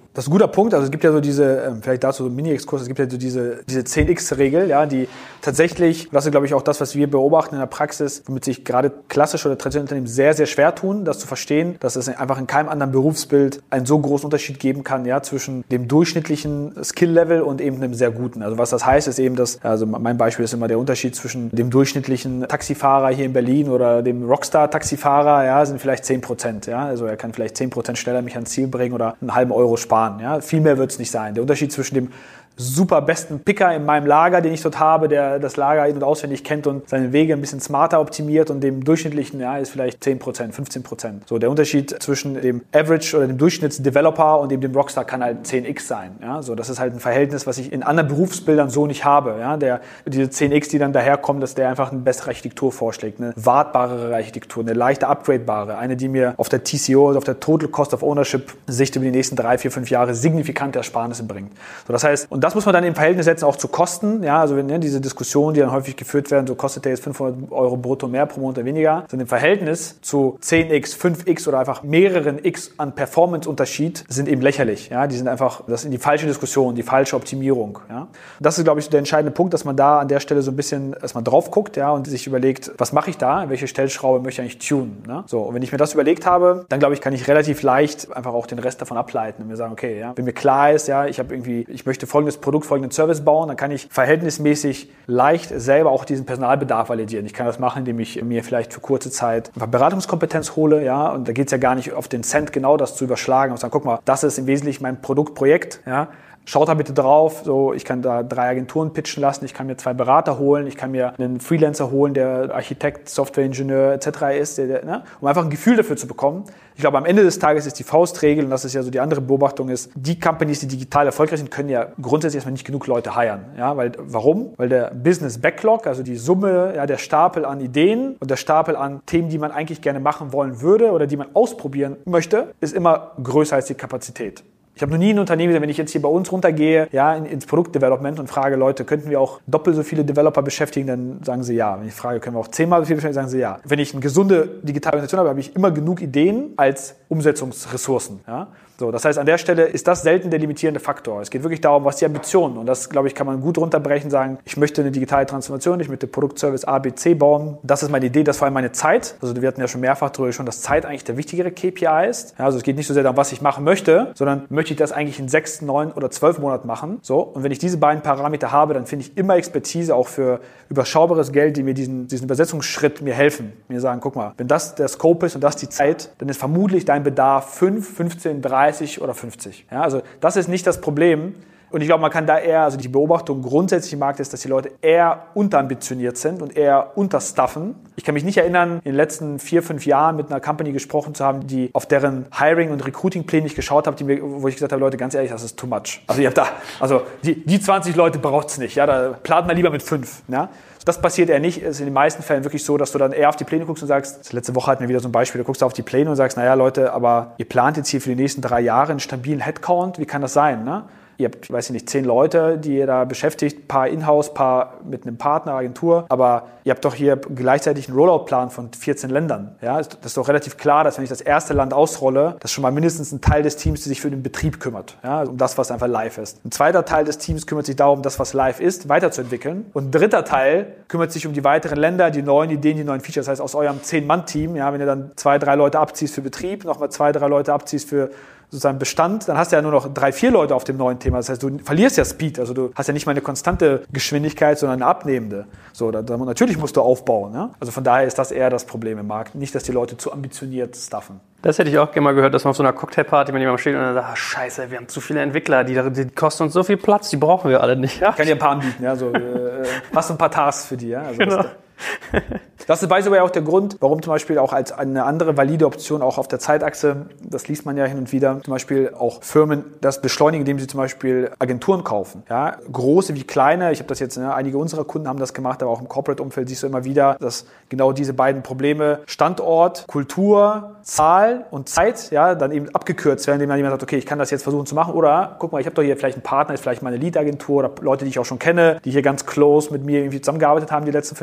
Das ist ein guter Punkt. Also es gibt ja so diese, vielleicht dazu so ein Mini-Exkurs, es gibt ja so diese, diese zehn X Regel, ja, die tatsächlich, das ist glaube ich auch das, was wir beobachten in der Praxis, womit sich gerade klassische oder traditionelle Unternehmen sehr, sehr schwer tun, das zu verstehen, dass es einfach in keinem anderen Berufsbild einen so großen Unterschied geben kann, ja, zwischen dem durchschnittlichen Skill-Level und eben einem sehr guten. Also was das heißt, ist eben, dass, also mein Beispiel ist immer der Unterschied zwischen dem durchschnittlichen Taxifahrer hier in Berlin oder dem Rockstar-Taxifahrer, ja, sind vielleicht zehn Prozent, ja. Also er kann vielleicht zehn Prozent schneller mich ans Ziel bringen oder einen halben Euro sparen. Ja, viel mehr wird es nicht sein. Der Unterschied zwischen dem super besten Picker in meinem Lager, den ich dort habe, der das Lager in- und auswendig kennt und seine Wege ein bisschen smarter optimiert und dem durchschnittlichen, ja, ist vielleicht zehn Prozent, fünfzehn Prozent. So, der Unterschied zwischen dem Average oder dem Durchschnittsdeveloper und eben dem Rockstar kann halt zehn x sein. Ja, so, das ist halt ein Verhältnis, was ich in anderen Berufsbildern so nicht habe. Ja, der, diese zehn x, die dann daherkommen, dass der einfach eine bessere Architektur vorschlägt, eine wartbarere Architektur, eine leichte upgradebare, eine, die mir auf der T C O, also auf der Total Cost of Ownership Sicht über die nächsten drei, vier, fünf Jahre signifikante Ersparnisse bringt. So, das heißt, und das muss man dann im Verhältnis setzen auch zu Kosten. Ja, also wenn, ne, diese Diskussionen, die dann häufig geführt werden, so kostet der jetzt fünfhundert Euro brutto mehr pro Monat oder weniger, sind im Verhältnis zu zehn x, fünf x oder einfach mehreren x an Performance-Unterschied sind eben lächerlich. Ja, die sind einfach, das sind die falsche Diskussion, die falsche Optimierung. Ja, das ist, glaube ich, der entscheidende Punkt, dass man da an der Stelle so ein bisschen erstmal drauf guckt, ja, und sich überlegt, was mache ich da, welche Stellschraube möchte ich eigentlich tunen. Ne? So, und wenn ich mir das überlegt habe, dann glaube ich, kann ich relativ leicht einfach auch den Rest davon ableiten und mir sagen, okay, ja, wenn mir klar ist, ja, ich habe irgendwie, ich möchte folgendes Produkt, folgendes Service bauen, dann kann ich verhältnismäßig leicht selber auch diesen Personalbedarf validieren. Ich kann das machen, indem ich mir vielleicht für kurze Zeit einfach Beratungskompetenz hole, ja, und da geht es ja gar nicht auf den Cent genau das zu überschlagen und sagen, guck mal, das ist im Wesentlichen mein Produktprojekt, ja. Schaut da bitte drauf, so, ich kann da drei Agenturen pitchen lassen, ich kann mir zwei Berater holen, ich kann mir einen Freelancer holen, der Architekt, Softwareingenieur et cetera ist, der, der, ne? Um einfach ein Gefühl dafür zu bekommen. Ich glaube, am Ende des Tages ist die Faustregel, und das ist ja so die andere Beobachtung, ist, die Companies, die digital erfolgreich sind, können ja grundsätzlich erstmal nicht genug Leute hiren. Ja, weil, warum? Weil der Business Backlog, also die Summe, ja, der Stapel an Ideen und der Stapel an Themen, die man eigentlich gerne machen wollen würde oder die man ausprobieren möchte, ist immer größer als die Kapazität. Ich habe noch nie ein Unternehmen gesehen, wenn ich jetzt hier bei uns runtergehe, ja, in, ins Produktdevelopment und frage, Leute, könnten wir auch doppelt so viele Developer beschäftigen, dann sagen sie ja. Wenn ich frage, können wir auch zehnmal so viele beschäftigen, sagen sie ja. Wenn ich eine gesunde digitale Organisation habe, habe ich immer genug Ideen als Umsetzungsressourcen. Ja. So, das heißt, an der Stelle ist das selten der limitierende Faktor. Es geht wirklich darum, was die Ambitionen. Und das, glaube ich, kann man gut runterbrechen, sagen, ich möchte eine digitale Transformation, ich möchte Produktservice A, B, C bauen. Das ist meine Idee, das ist vor allem meine Zeit. Also wir hatten ja schon mehrfach darüber gesprochen, dass Zeit eigentlich der wichtigere K P I ist. Ja, also es geht nicht so sehr darum, was ich machen möchte, sondern möchte ich das eigentlich in sechs, neun oder zwölf Monaten machen. So, und wenn ich diese beiden Parameter habe, dann finde ich immer Expertise auch für überschaubares Geld, die mir diesen, diesen Übersetzungsschritt mir helfen. Mir sagen, guck mal, wenn das der Scope ist und das die Zeit, dann ist vermutlich dein Bedarf fünf, fünfzehn, dreißig oder fünfzig. Ja, also das ist nicht das Problem. Und ich glaube, man kann da eher, also die Beobachtung grundsätzlich im Markt ist, dass die Leute eher unterambitioniert sind und eher unterstaffen. Ich kann mich nicht erinnern, in den letzten vier, fünf Jahren mit einer Company gesprochen zu haben, die auf deren Hiring- und Recruiting-Pläne ich geschaut habe, die mir, wo ich gesagt habe, Leute, ganz ehrlich, das ist too much. Also, ihr habt da, also die, die zwanzig Leute braucht es nicht. Ja, da plant man lieber mit fünf. Ja. Das passiert eher nicht. Es ist in den meisten Fällen wirklich so, dass du dann eher auf die Pläne guckst und sagst, letzte Woche hatten wir wieder so ein Beispiel, du guckst auf die Pläne und sagst, naja Leute, aber ihr plant jetzt hier für die nächsten drei Jahre einen stabilen Headcount, wie kann das sein? Ne? Ihr habt, ich weiß nicht, zehn Leute, die ihr da beschäftigt, paar in-house, paar mit einem Partner, Agentur, aber ihr habt doch hier gleichzeitig einen Rollout-Plan von vierzehn Ländern. Ja, das ist doch relativ klar, dass wenn ich das erste Land ausrolle, dass schon mal mindestens ein Teil des Teams, der sich für den Betrieb kümmert, ja, also um das, was einfach live ist. Ein zweiter Teil des Teams kümmert sich darum, das, was live ist, weiterzuentwickeln. Und ein dritter Teil kümmert sich um die weiteren Länder, die neuen Ideen, die neuen Features. Das heißt, aus eurem zehn-Mann-Team, ja, wenn ihr dann zwei, drei Leute abziehst für Betrieb, nochmal zwei, drei Leute abziehst für sozusagen Bestand, dann hast du ja nur noch drei, vier Leute auf dem neuen Thema. Das heißt, du verlierst ja Speed. Also du hast ja nicht mal eine konstante Geschwindigkeit, sondern eine abnehmende. So, da, da, natürlich musst du aufbauen. Ja? Also von daher ist das eher das Problem im Markt. Nicht, dass die Leute zu ambitioniert stuffen. Das hätte ich auch gerne mal gehört, dass man auf so einer Cocktailparty mit jemandem steht und dann sagt, ah, scheiße, wir haben zu viele Entwickler, die, die kosten uns so viel Platz, die brauchen wir alle nicht. Ja? Ich kann dir ein paar anbieten. Ja? So, äh, hast du ein paar Tasks für die. Ja? Also genau. Das, das ist by the way auch der Grund, warum zum Beispiel auch als eine andere valide Option auch auf der Zeitachse, das liest man ja hin und wieder, zum Beispiel auch Firmen das beschleunigen, indem sie zum Beispiel Agenturen kaufen. Ja, große wie kleine, ich habe das jetzt, ne, einige unserer Kunden haben das gemacht, aber auch im Corporate-Umfeld siehst du immer wieder, dass genau diese beiden Probleme Standort, Kultur, Zahl und Zeit, ja, dann eben abgekürzt werden, indem man jemand sagt, okay, ich kann das jetzt versuchen zu machen oder guck mal, ich habe doch hier vielleicht einen Partner, ist vielleicht meine Lead-Agentur oder Leute, die ich auch schon kenne, die hier ganz close mit mir irgendwie zusammengearbeitet haben die letzten fünf Jahre.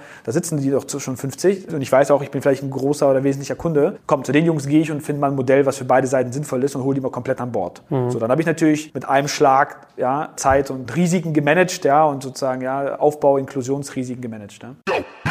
da sitzen die doch schon fünfzig und ich weiß auch, ich bin vielleicht ein großer oder wesentlicher Kunde. Komm, zu den Jungs gehe ich und finde mal ein Modell, was für beide Seiten sinnvoll ist und hole die mal komplett an Bord. Mhm. So, dann habe ich natürlich mit einem Schlag ja, Zeit und Risiken gemanagt, ja, und sozusagen ja, Aufbau, Inklusionsrisiken gemanagt. Ja.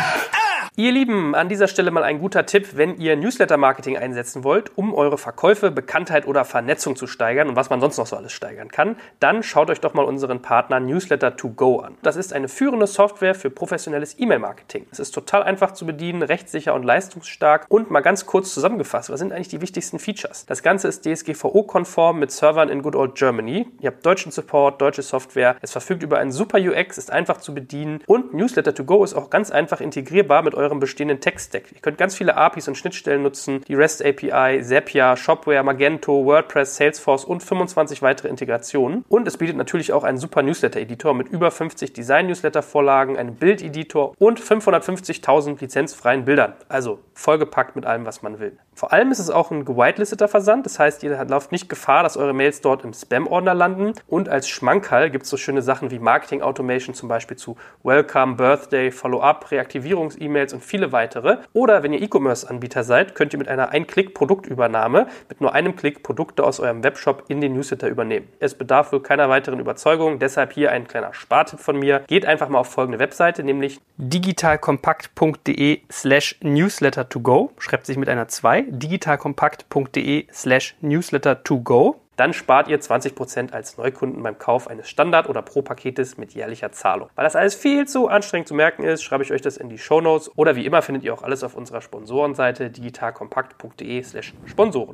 Ihr Lieben, an dieser Stelle mal ein guter Tipp, wenn ihr Newsletter-Marketing einsetzen wollt, um eure Verkäufe, Bekanntheit oder Vernetzung zu steigern und was man sonst noch so alles steigern kann, dann schaut euch doch mal unseren Partner Newsletter to go an. Das ist eine führende Software für professionelles E-Mail-Marketing. Es ist total einfach zu bedienen, rechtssicher und leistungsstark und mal ganz kurz zusammengefasst, was sind eigentlich die wichtigsten Features? Das Ganze ist D S G V O-konform mit Servern in Good Old Germany. Ihr habt deutschen Support, deutsche Software, es verfügt über einen super U X, ist einfach zu bedienen und Newsletter to go ist auch ganz einfach integrierbar mit eurem bestehenden Tech-Stack. Ihr könnt ganz viele A P Is und Schnittstellen nutzen, die REST A P I, Zapier, Shopware, Magento, WordPress, Salesforce und fünfundzwanzig weitere Integrationen. Und es bietet natürlich auch einen super Newsletter-Editor mit über fünfzig Design-Newsletter-Vorlagen, einem Bild-Editor und fünfhundertfünfzigtausend lizenzfreien Bildern. Also vollgepackt mit allem, was man will. Vor allem ist es auch ein gewitelisteter Versand, das heißt, ihr lauft nicht Gefahr, dass eure Mails dort im Spam-Ordner landen. Und als Schmankerl gibt es so schöne Sachen wie Marketing-Automation, zum Beispiel zu Welcome, Birthday, Follow-up, Reaktivierungs-E-Mails und viele weitere. Oder wenn ihr E-Commerce-Anbieter seid, könnt ihr mit einer Ein-Klick-Produktübernahme mit nur einem Klick Produkte aus eurem Webshop in den Newsletter übernehmen. Es bedarf wohl keiner weiteren Überzeugung, deshalb hier ein kleiner Spartipp von mir. Geht einfach mal auf folgende Webseite, nämlich digitalkompakt.de slash newsletter to go, schreibt sich mit einer zwei, digitalkompakt.de slash newsletter to go. Dann spart ihr zwanzig Prozent als Neukunden beim Kauf eines Standard- oder Pro-Paketes mit jährlicher Zahlung. Weil das alles viel zu anstrengend zu merken ist, schreibe ich euch das in die Shownotes oder wie immer findet ihr auch alles auf unserer Sponsorenseite digitalkompakt.de slash Sponsoren.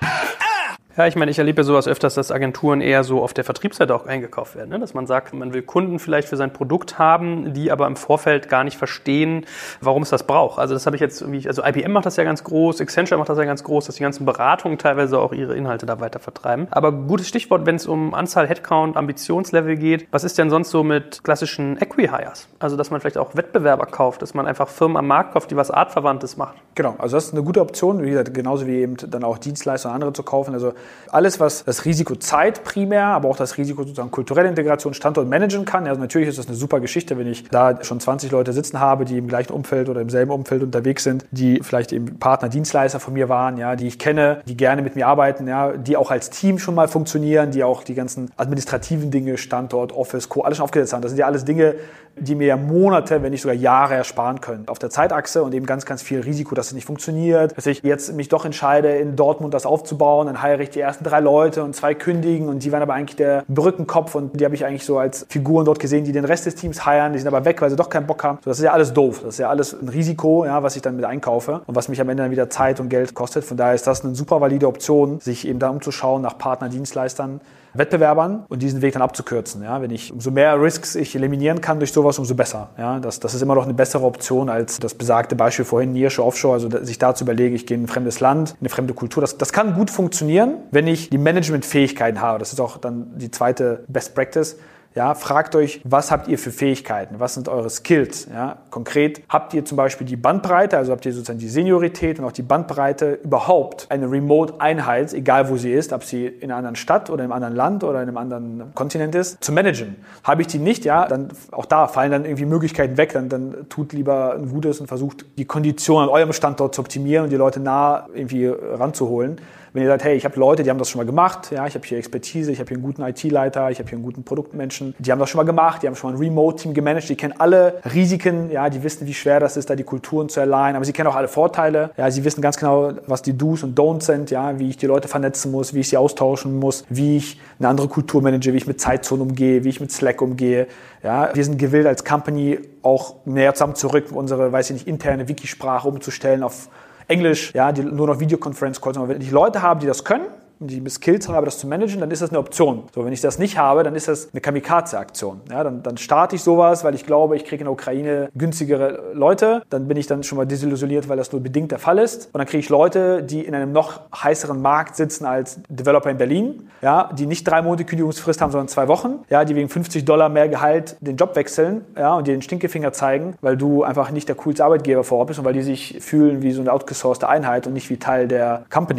Ja, ich meine, ich erlebe sowas öfters, dass Agenturen eher so auf der Vertriebsseite auch eingekauft werden. Ne? Dass man sagt, man will Kunden vielleicht für sein Produkt haben, die aber im Vorfeld gar nicht verstehen, warum es das braucht. Also das habe ich jetzt irgendwie, also I B M macht das ja ganz groß, Accenture macht das ja ganz groß, dass die ganzen Beratungen teilweise auch ihre Inhalte da weiter vertreiben. Aber gutes Stichwort, wenn es um Anzahl, Headcount, Ambitionslevel geht. Was ist denn sonst so mit klassischen Acqui-Hires? Also dass man vielleicht auch Wettbewerber kauft, dass man einfach Firmen am Markt kauft, die was Artverwandtes machen. Genau, also das ist eine gute Option, wie gesagt, genauso wie eben dann auch Dienstleister und andere zu kaufen. Also alles, was das Risiko Zeit primär, aber auch das Risiko sozusagen kulturelle Integration, Standort managen kann. Also natürlich ist das eine super Geschichte, wenn ich da schon zwanzig Leute sitzen habe, die im gleichen Umfeld oder im selben Umfeld unterwegs sind, die vielleicht eben Partner, Dienstleister von mir waren, ja, die ich kenne, die gerne mit mir arbeiten, ja, die auch als Team schon mal funktionieren, die auch die ganzen administrativen Dinge, Standort, Office, Co. alles schon aufgesetzt haben. Das sind ja alles Dinge, die mir Monate, wenn nicht sogar Jahre ersparen können. Auf der Zeitachse und eben ganz, ganz viel Risiko, dass es nicht funktioniert. Dass ich jetzt mich doch entscheide, in Dortmund das aufzubauen, dann heiere ich die ersten drei Leute und zwei kündigen und die waren aber eigentlich der Brückenkopf und die habe ich eigentlich so als Figuren dort gesehen, die den Rest des Teams heiern, die sind aber weg, weil sie doch keinen Bock haben. So, das ist ja alles doof. Das ist ja alles ein Risiko, ja, was ich dann mit einkaufe und was mich am Ende dann wieder Zeit und Geld kostet. Von daher ist das eine super valide Option, sich eben da umzuschauen nach Partnerdienstleistern, Wettbewerbern und diesen Weg dann abzukürzen. Ja, wenn ich umso mehr Risks ich eliminieren kann durch sowas, umso besser. Ja, das, das ist immer noch eine bessere Option als das besagte Beispiel vorhin, Nearshore, Offshore, also sich da zu überlegen, ich gehe in ein fremdes Land, in eine fremde Kultur. Das, das kann gut funktionieren, wenn ich die Managementfähigkeiten habe. Das ist auch dann die zweite Best Practice. Ja, fragt euch, was habt ihr für Fähigkeiten? Was sind eure Skills? Ja, konkret, habt ihr zum Beispiel die Bandbreite, also habt ihr sozusagen die Seniorität und auch die Bandbreite, überhaupt eine Remote-Einheit, egal wo sie ist, ob sie in einer anderen Stadt oder in einem anderen Land oder in einem anderen Kontinent ist, zu managen. Habe ich die nicht, ja, dann auch da fallen dann irgendwie Möglichkeiten weg, dann, dann tut lieber ein Gutes und versucht, die Konditionen an eurem Standort zu optimieren und die Leute nah irgendwie ranzuholen. Wenn ihr sagt, hey, ich habe Leute, die haben das schon mal gemacht, ja, ich habe hier Expertise, ich habe hier einen guten I T-Leiter, ich habe hier einen guten Produktmenschen, die haben das schon mal gemacht, die haben schon mal ein Remote-Team gemanagt, die kennen alle Risiken, ja, die wissen, wie schwer das ist, da die Kulturen zu alignen, aber sie kennen auch alle Vorteile, ja, sie wissen ganz genau, was die Do's und Don'ts sind, ja, wie ich die Leute vernetzen muss, wie ich sie austauschen muss, wie ich eine andere Kultur manage, wie ich mit Zeitzonen umgehe, wie ich mit Slack umgehe, ja, wir sind gewillt als Company auch näher zusammen zurück, unsere, weiß ich nicht, interne Wikisprache umzustellen auf Englisch, ja, die nur noch Videoconference-Calls. Aber wenn ich Leute habe, die das können, die Skills habe, das zu managen, dann ist das eine Option. So, wenn ich das nicht habe, dann ist das eine Kamikaze-Aktion. Ja, dann, dann starte ich sowas, weil ich glaube, ich kriege in der Ukraine günstigere Leute. Dann bin ich dann schon mal desillusioniert, weil das nur bedingt der Fall ist. Und dann kriege ich Leute, die in einem noch heißeren Markt sitzen als Developer in Berlin, ja, die nicht drei Monate Kündigungsfrist haben, sondern zwei Wochen, ja, die wegen fünfzig Dollar mehr Gehalt den Job wechseln, ja, und dir den Stinkefinger zeigen, weil du einfach nicht der coolste Arbeitgeber vor Ort bist und weil die sich fühlen wie so eine outgesourcete Einheit und nicht wie Teil der Company.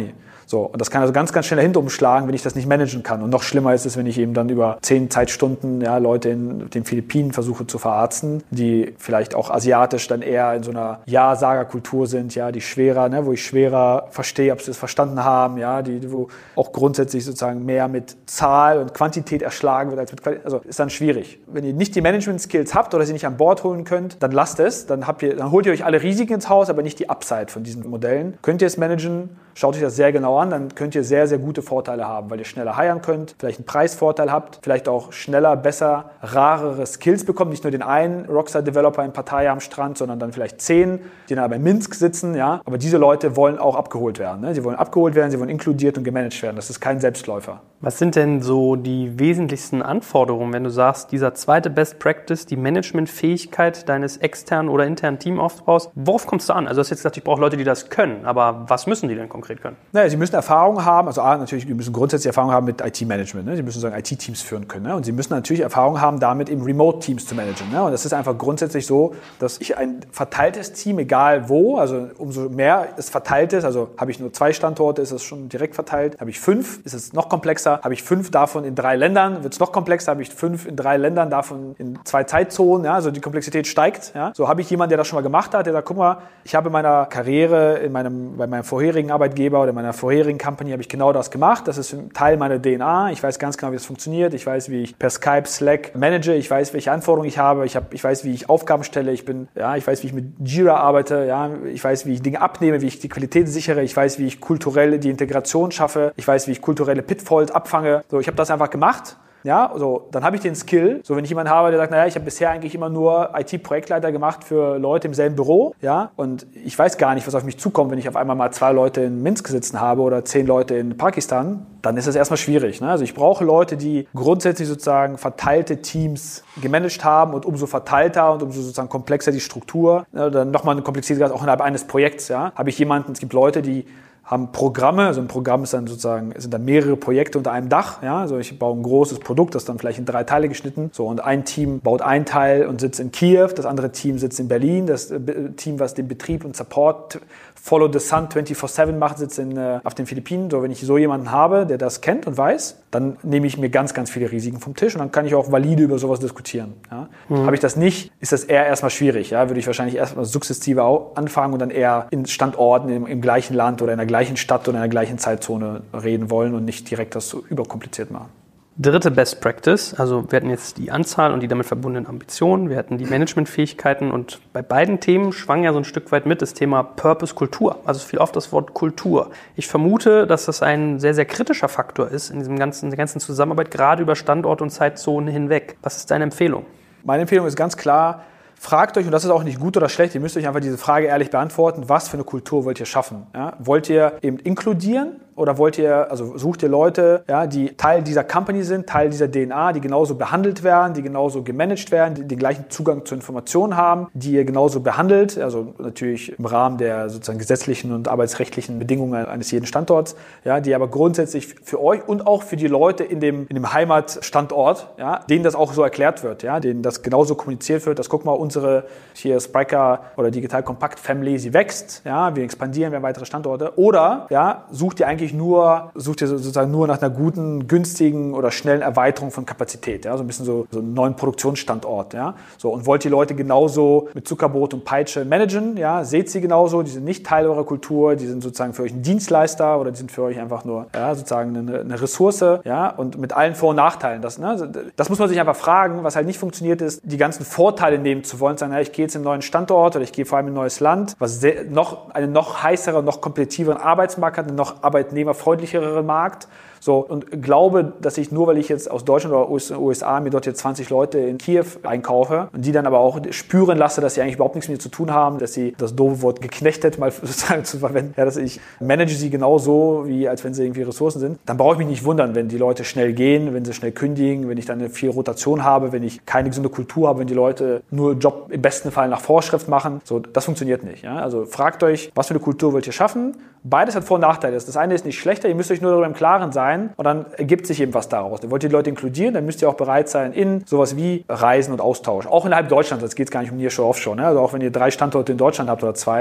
So, und das kann also ganz, ganz schnell dahinter umschlagen, wenn ich das nicht managen kann. Und noch schlimmer ist es, wenn ich eben dann über zehn Zeitstunden ja, Leute in den Philippinen versuche zu verarzten, die vielleicht auch asiatisch dann eher in so einer Ja-Sager-Kultur sind, ja, die schwerer, ne, wo ich schwerer verstehe, ob sie es verstanden haben, ja, die, wo auch grundsätzlich sozusagen mehr mit Zahl und Quantität erschlagen wird als mit Qualität. Also ist dann schwierig. Wenn ihr nicht die Management-Skills habt oder sie nicht an Bord holen könnt, dann lasst es. Dann, habt ihr, dann holt ihr euch alle Risiken ins Haus, aber nicht die Upside von diesen Modellen. Könnt ihr es managen? Schaut euch das sehr genau an, dann könnt ihr sehr, sehr gute Vorteile haben, weil ihr schneller hiren könnt, vielleicht einen Preisvorteil habt, vielleicht auch schneller, besser, rarere Skills bekommt. Nicht nur den einen Rockstar-Developer in Pattaya am Strand, sondern dann vielleicht zehn, die dann aber in Minsk sitzen. Ja? Aber diese Leute wollen auch abgeholt werden. Ne? Sie wollen abgeholt werden, sie wollen inkludiert und gemanagt werden. Das ist kein Selbstläufer. Was sind denn so die wesentlichsten Anforderungen, wenn du sagst, dieser zweite Best Practice, die Managementfähigkeit deines externen oder internen Teamaufbaus, worauf kommst du an? Also du hast jetzt gesagt, ich brauche Leute, die das können, aber was müssen die denn konkret können? Naja, sie müssen Erfahrung haben, also A, natürlich, sie müssen grundsätzlich Erfahrung haben mit I T-Management. Ne? Sie müssen sagen, I T-Teams führen können. Ne? Und sie müssen natürlich Erfahrung haben, damit eben Remote-Teams zu managen. Ne? Und das ist einfach grundsätzlich so, dass ich ein verteiltes Team, egal wo, also umso mehr es verteilt ist, also habe ich nur zwei Standorte, ist es schon direkt verteilt. Habe ich fünf, ist es noch komplexer. Habe ich fünf davon in drei Ländern, wird es noch komplexer. Habe ich fünf in drei Ländern, davon in zwei Zeitzonen. Ja? Also die Komplexität steigt. Ja? So habe ich jemanden, der das schon mal gemacht hat, der sagt, guck mal, ich habe in meiner Karriere, in meinem, bei meinem vorherigen Arbeitgeber oder in meiner vorherigen Company habe ich genau das gemacht. Das ist ein Teil meiner D N A. Ich weiß ganz genau, wie das funktioniert. Ich weiß, wie ich per Skype, Slack manage. Ich weiß, welche Anforderungen ich habe. Ich, hab, ich weiß, wie ich Aufgaben stelle. Ich bin, ja, ich weiß, wie ich mit Jira arbeite. Ja, ich weiß, wie ich Dinge abnehme, wie ich die Qualität sichere. Ich weiß, wie ich kulturell die Integration schaffe. Ich weiß, wie ich kulturelle Pitfalls abfange. So, ich habe das einfach gemacht. Ja, so, dann habe ich den Skill. So, wenn ich jemanden habe, der sagt, naja, ich habe bisher eigentlich immer nur I T-Projektleiter gemacht für Leute im selben Büro, ja, und ich weiß gar nicht, was auf mich zukommt, wenn ich auf einmal mal zwei Leute in Minsk sitzen habe oder zehn Leute in Pakistan, dann ist das erstmal schwierig. Ne? Also ich brauche Leute, die grundsätzlich sozusagen verteilte Teams gemanagt haben und umso verteilter und umso sozusagen komplexer die Struktur, ne, dann nochmal eine Komplexität auch innerhalb eines Projekts, ja, habe ich jemanden, es gibt Leute, die haben Programme, also ein Programm ist dann sozusagen, sind dann mehrere Projekte unter einem Dach, ja, also ich baue ein großes Produkt, das dann vielleicht in drei Teile geschnitten, so, und ein Team baut ein Teil und sitzt in Kiew, das andere Team sitzt in Berlin, das Team, was den Betrieb und Support Follow the Sun vierundzwanzig sieben macht, sitzt in, äh, auf den Philippinen. So, wenn ich so jemanden habe, der das kennt und weiß, dann nehme ich mir ganz, ganz viele Risiken vom Tisch und dann kann ich auch valide über sowas diskutieren. Ja. Mhm. Habe ich das nicht, ist das eher erstmal schwierig. Ja. Würde ich wahrscheinlich erstmal sukzessive anfangen und dann eher in Standorten im, im gleichen Land oder in der gleichen Stadt oder in der gleichen Zeitzone reden wollen und nicht direkt das so überkompliziert machen. Dritte Best Practice, also wir hatten jetzt die Anzahl und die damit verbundenen Ambitionen, wir hatten die Managementfähigkeiten und bei beiden Themen schwang ja so ein Stück weit mit das Thema Purpose-Kultur, also viel oft das Wort Kultur. Ich vermute, dass das ein sehr, sehr kritischer Faktor ist in diesem ganzen, der ganzen Zusammenarbeit, gerade über Standort und Zeitzonen hinweg. Was ist deine Empfehlung? Meine Empfehlung ist ganz klar, fragt euch, und das ist auch nicht gut oder schlecht, ihr müsst euch einfach diese Frage ehrlich beantworten, was für eine Kultur wollt ihr schaffen? Ja? Wollt ihr eben inkludieren? Oder wollt ihr, also sucht ihr Leute, ja, die Teil dieser Company sind, Teil dieser D N A, die genauso behandelt werden, die genauso gemanagt werden, die den gleichen Zugang zu Informationen haben, die ihr genauso behandelt, also natürlich im Rahmen der sozusagen gesetzlichen und arbeitsrechtlichen Bedingungen eines jeden Standorts, ja, die aber grundsätzlich für euch und auch für die Leute in dem, in dem Heimatstandort, ja, denen das auch so erklärt wird, ja, denen das genauso kommuniziert wird, dass guck mal, unsere hier Spryker oder Digital Compact Family, sie wächst, ja, wir expandieren, wir haben weitere Standorte, oder, ja, sucht ihr eigentlich nur, sucht ihr sozusagen nur nach einer guten, günstigen oder schnellen Erweiterung von Kapazität, ja, so ein bisschen so, so einen neuen Produktionsstandort, ja, so, und wollt die Leute genauso mit Zuckerbrot und Peitsche managen, ja, seht sie genauso, die sind nicht Teil eurer Kultur, die sind sozusagen für euch ein Dienstleister oder die sind für euch einfach nur, ja, sozusagen eine, eine Ressource, ja, und mit allen Vor- und Nachteilen, das, ne, das muss man sich einfach fragen, was halt nicht funktioniert ist, die ganzen Vorteile nehmen zu wollen, sagen, ja, ich gehe jetzt in einen neuen Standort oder ich gehe vor allem in ein neues Land, was sehr, noch, einen noch heißeren, noch kompetitiveren Arbeitsmarkt hat, einen noch arbeitnehmerfreundlicheren Markt. So, und glaube, dass ich nur, weil ich jetzt aus Deutschland oder U S A mir dort jetzt zwanzig Leute in Kiew einkaufe und die dann aber auch spüren lasse, dass sie eigentlich überhaupt nichts mit mir zu tun haben, dass sie das doofe Wort geknechtet mal sozusagen zu verwenden, ja, dass ich manage sie genauso, wie als wenn sie irgendwie Ressourcen sind, dann brauche ich mich nicht wundern, wenn die Leute schnell gehen, wenn sie schnell kündigen, wenn ich dann eine viel Rotation habe, wenn ich keine gesunde Kultur habe, wenn die Leute nur Job im besten Fall nach Vorschrift machen. So, das funktioniert nicht. Ja? Also fragt euch, was für eine Kultur wollt ihr schaffen? Beides hat Vor- und Nachteile. Das eine ist nicht schlechter, ihr müsst euch nur darüber im Klaren sein und dann ergibt sich eben was daraus. Dann wollt ihr die Leute inkludieren, dann müsst ihr auch bereit sein in sowas wie Reisen und Austausch. Auch innerhalb Deutschlands, das geht gar nicht um Nearshore, Offshore. Ne? Also auch wenn ihr drei Standorte in Deutschland habt oder zwei,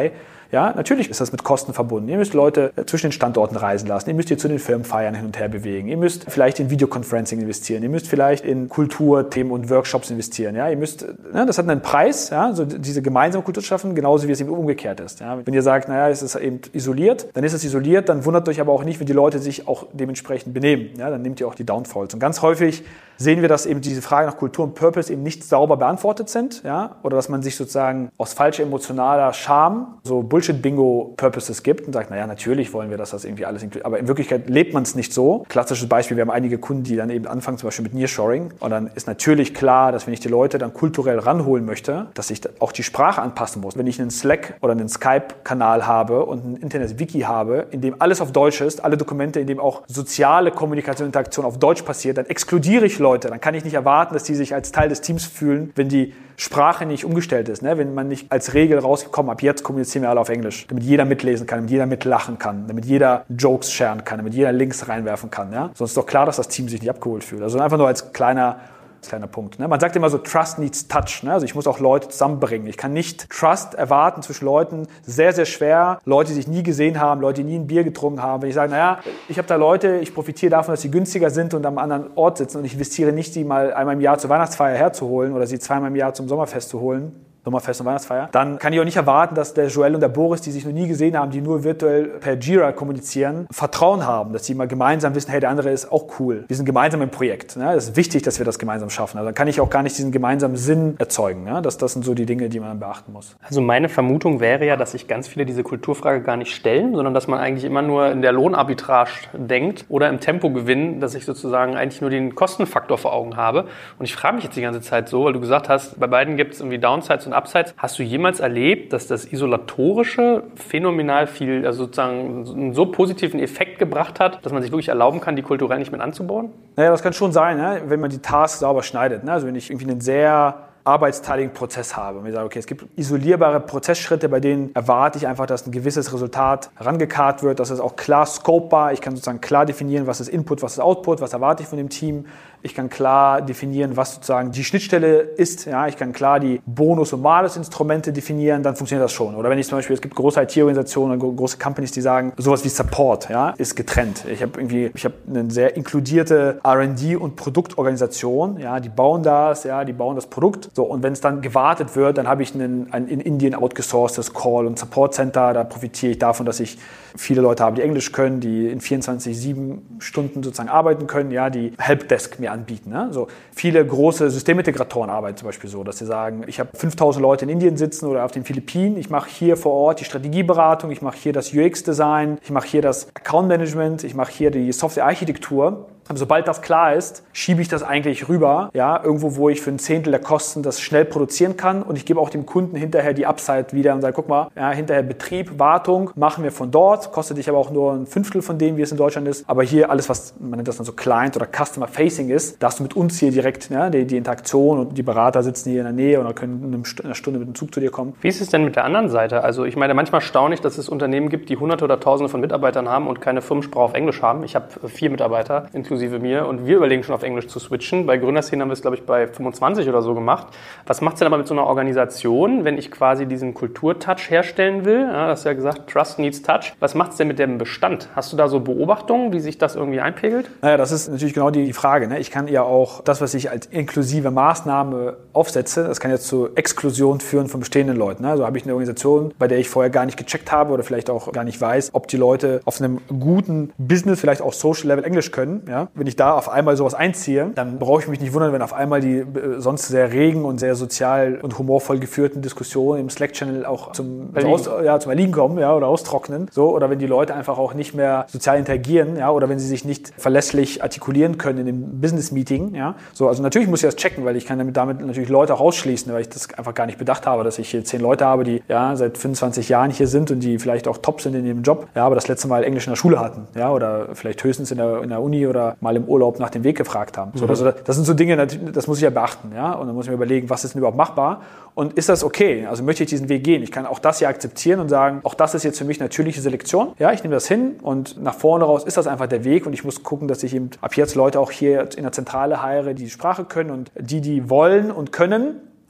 Ja, natürlich ist das mit Kosten verbunden. Ihr müsst Leute zwischen den Standorten reisen lassen. Ihr müsst ihr zu den Firmenfeiern hin und her bewegen. Ihr müsst vielleicht in Videoconferencing investieren. Ihr müsst vielleicht in Kulturthemen und Workshops investieren. Ja, ihr müsst, ne, das hat einen Preis, ja, so diese gemeinsame Kultur schaffen, genauso wie es eben umgekehrt ist. Ja. Wenn ihr sagt, naja, es ist eben isoliert, dann ist es isoliert, dann wundert euch aber auch nicht, wenn die Leute sich auch dementsprechend benehmen. Ja, dann nehmt ihr auch die Downfalls. Und ganz häufig sehen wir, dass eben diese Frage nach Kultur und Purpose eben nicht sauber beantwortet sind, ja, oder dass man sich sozusagen aus falscher emotionaler Scham so Bullshit-Bingo-Purposes gibt und sagt, naja, natürlich wollen wir, dass das irgendwie alles inkludiert, aber in Wirklichkeit lebt man es nicht so. Klassisches Beispiel, wir haben einige Kunden, die dann eben anfangen, zum Beispiel mit Nearshoring, und dann ist natürlich klar, dass wenn ich die Leute dann kulturell ranholen möchte, dass ich auch die Sprache anpassen muss. Wenn ich einen Slack oder einen Skype-Kanal habe und ein Internet-Wiki habe, in dem alles auf Deutsch ist, alle Dokumente, in dem auch soziale Kommunikation und Interaktion auf Deutsch passiert, dann exkludiere ich Leute. Dann kann ich nicht erwarten, dass die sich als Teil des Teams fühlen, wenn die Sprache nicht umgestellt ist. Ne? Wenn man nicht als Regel rausgekommen, ab jetzt kommunizieren wir alle auf Englisch, damit jeder mitlesen kann, damit jeder mitlachen kann, damit jeder Jokes sharen kann, damit jeder Links reinwerfen kann. Ja? Sonst ist doch klar, dass das Team sich nicht abgeholt fühlt. Also einfach nur als kleiner Kleiner Punkt. Ne? Man sagt immer so, Trust needs Touch. Ne? Also ich muss auch Leute zusammenbringen. Ich kann nicht Trust erwarten zwischen Leuten. Sehr, sehr schwer. Leute, die sich nie gesehen haben, Leute, die nie ein Bier getrunken haben. Wenn ich sage, naja, ich habe da Leute, ich profitiere davon, dass sie günstiger sind und am anderen Ort sitzen und ich investiere nicht, sie mal einmal im Jahr zur Weihnachtsfeier herzuholen oder sie zweimal im Jahr zum Sommerfest zu holen, Sommerfest und Weihnachtsfeier, dann kann ich auch nicht erwarten, dass der Joel und der Boris, die sich noch nie gesehen haben, die nur virtuell per Jira kommunizieren, Vertrauen haben, dass sie mal gemeinsam wissen, hey, der andere ist auch cool. Wir sind gemeinsam im Projekt. Ne? Es ist wichtig, dass wir das gemeinsam schaffen. Also dann kann ich auch gar nicht diesen gemeinsamen Sinn erzeugen. Ne? Das, das sind so die Dinge, die man beachten muss. Also meine Vermutung wäre ja, dass sich ganz viele diese Kulturfrage gar nicht stellen, sondern dass man eigentlich immer nur in der Lohnarbitrage denkt oder im Tempogewinn, dass ich sozusagen eigentlich nur den Kostenfaktor vor Augen habe. Und ich frage mich jetzt die ganze Zeit so, weil du gesagt hast, bei beiden gibt es irgendwie Downsides und Upsides. Hast du jemals erlebt, dass das Isolatorische phänomenal viel, also sozusagen einen so positiven Effekt gebracht hat, dass man sich wirklich erlauben kann, die kulturell nicht mit anzubauen? Naja, das kann schon sein, ne? Wenn man die Tasks sauber schneidet. Ne? Also wenn ich irgendwie einen sehr arbeitsteiligen Prozess habe. Und wir sagen, okay, es gibt isolierbare Prozessschritte, bei denen erwarte ich einfach, dass ein gewisses Resultat herangekarrt wird, dass es auch klar scopebar, ich kann sozusagen klar definieren, was ist Input, was ist Output, was erwarte ich von dem Team. Ich kann klar definieren, was sozusagen die Schnittstelle ist. Ja, ich kann klar die Bonus- und Malus-Instrumente definieren, dann funktioniert das schon. Oder wenn ich zum Beispiel, es gibt große I T-Organisationen oder große Companies, die sagen, sowas wie Support, ja, ist getrennt. Ich habe irgendwie, ich habe eine sehr inkludierte R and D- und Produktorganisation, ja, die bauen das, ja, die bauen das Produkt. So, und wenn es dann gewartet wird, dann habe ich einen, ein in Indien outgesourcedes Call- und Support Center, da profitiere ich davon, dass ich viele Leute habe, die Englisch können, die in vierundzwanzig sieben Stunden sozusagen arbeiten können, ja, die Helpdesk mir anbieten. Ne? So, viele große Systemintegratoren arbeiten zum Beispiel so, dass sie sagen, ich habe fünftausend Leute in Indien sitzen oder auf den Philippinen, ich mache hier vor Ort die Strategieberatung, ich mache hier das U X-Design, ich mache hier das Account-Management, ich mache hier die Software-Architektur. Aber sobald das klar ist, schiebe ich das eigentlich rüber, ja, irgendwo, wo ich für ein Zehntel der Kosten das schnell produzieren kann, und ich gebe auch dem Kunden hinterher die Upside wieder und sage, guck mal, ja, hinterher Betrieb, Wartung machen wir von dort, kostet dich aber auch nur ein Fünftel von dem, wie es in Deutschland ist, aber hier alles, was man nennt das dann so Client oder Customer Facing ist, da hast du mit uns hier direkt, ja, die, die Interaktion, und die Berater sitzen hier in der Nähe oder können in einer Stunde mit dem Zug zu dir kommen. Wie ist es denn mit der anderen Seite? Also ich meine, manchmal staune ich, dass es Unternehmen gibt, die Hunderte oder Tausende von Mitarbeitern haben und keine Firmensprache auf Englisch haben. Ich habe vier Mitarbeiter, inklusive mir, und wir überlegen schon auf Englisch zu switchen. Bei Gründerszenen haben wir es, glaube ich, bei fünfundzwanzig oder so gemacht. Was macht es denn aber mit so einer Organisation, wenn ich quasi diesen Kulturtouch herstellen will? Ja, das ist ja gesagt, Trust needs Touch. Was macht es denn mit dem Bestand? Hast du da so Beobachtungen, wie sich das irgendwie einpegelt? Naja, das ist natürlich genau die Frage. Ne? Ich kann ja auch das, was ich als inklusive Maßnahme aufsetze, das kann jetzt zur Exklusion führen von bestehenden Leuten. Ne? Also habe ich eine Organisation, bei der ich vorher gar nicht gecheckt habe oder vielleicht auch gar nicht weiß, ob die Leute auf einem guten Business, vielleicht auch Social Level Englisch können. Ja? Wenn ich da auf einmal sowas einziehe, dann brauche ich mich nicht wundern, wenn auf einmal die äh, sonst sehr regen und sehr sozial und humorvoll geführten Diskussionen im Slack-Channel auch zum, also aus, ja, zum Erliegen kommen, ja, oder austrocknen. So, oder wenn die Leute einfach auch nicht mehr sozial interagieren, ja, oder wenn sie sich nicht verlässlich artikulieren können in dem Business-Meeting. Ja. So, also natürlich muss ich das checken, weil ich kann damit, damit natürlich Leute auch ausschließen, weil ich das einfach gar nicht bedacht habe, dass ich hier zehn Leute habe, die ja, seit fünfundzwanzig Jahren hier sind und die vielleicht auch top sind in ihrem Job, ja, aber das letzte Mal Englisch in der Schule hatten, ja, oder vielleicht höchstens in der, in der Uni oder mal im Urlaub nach dem Weg gefragt haben. So, also das sind so Dinge, das muss ich ja beachten, ja, und dann muss ich mir überlegen, was ist denn überhaupt machbar und ist das okay? Also möchte ich diesen Weg gehen? Ich kann auch das hier akzeptieren und sagen, auch das ist jetzt für mich natürliche Selektion. Ja, ich nehme das hin und nach vorne raus ist das einfach der Weg und ich muss gucken, dass ich eben ab jetzt Leute auch hier in der Zentrale heiere, die die Sprache können und die, die wollen und können,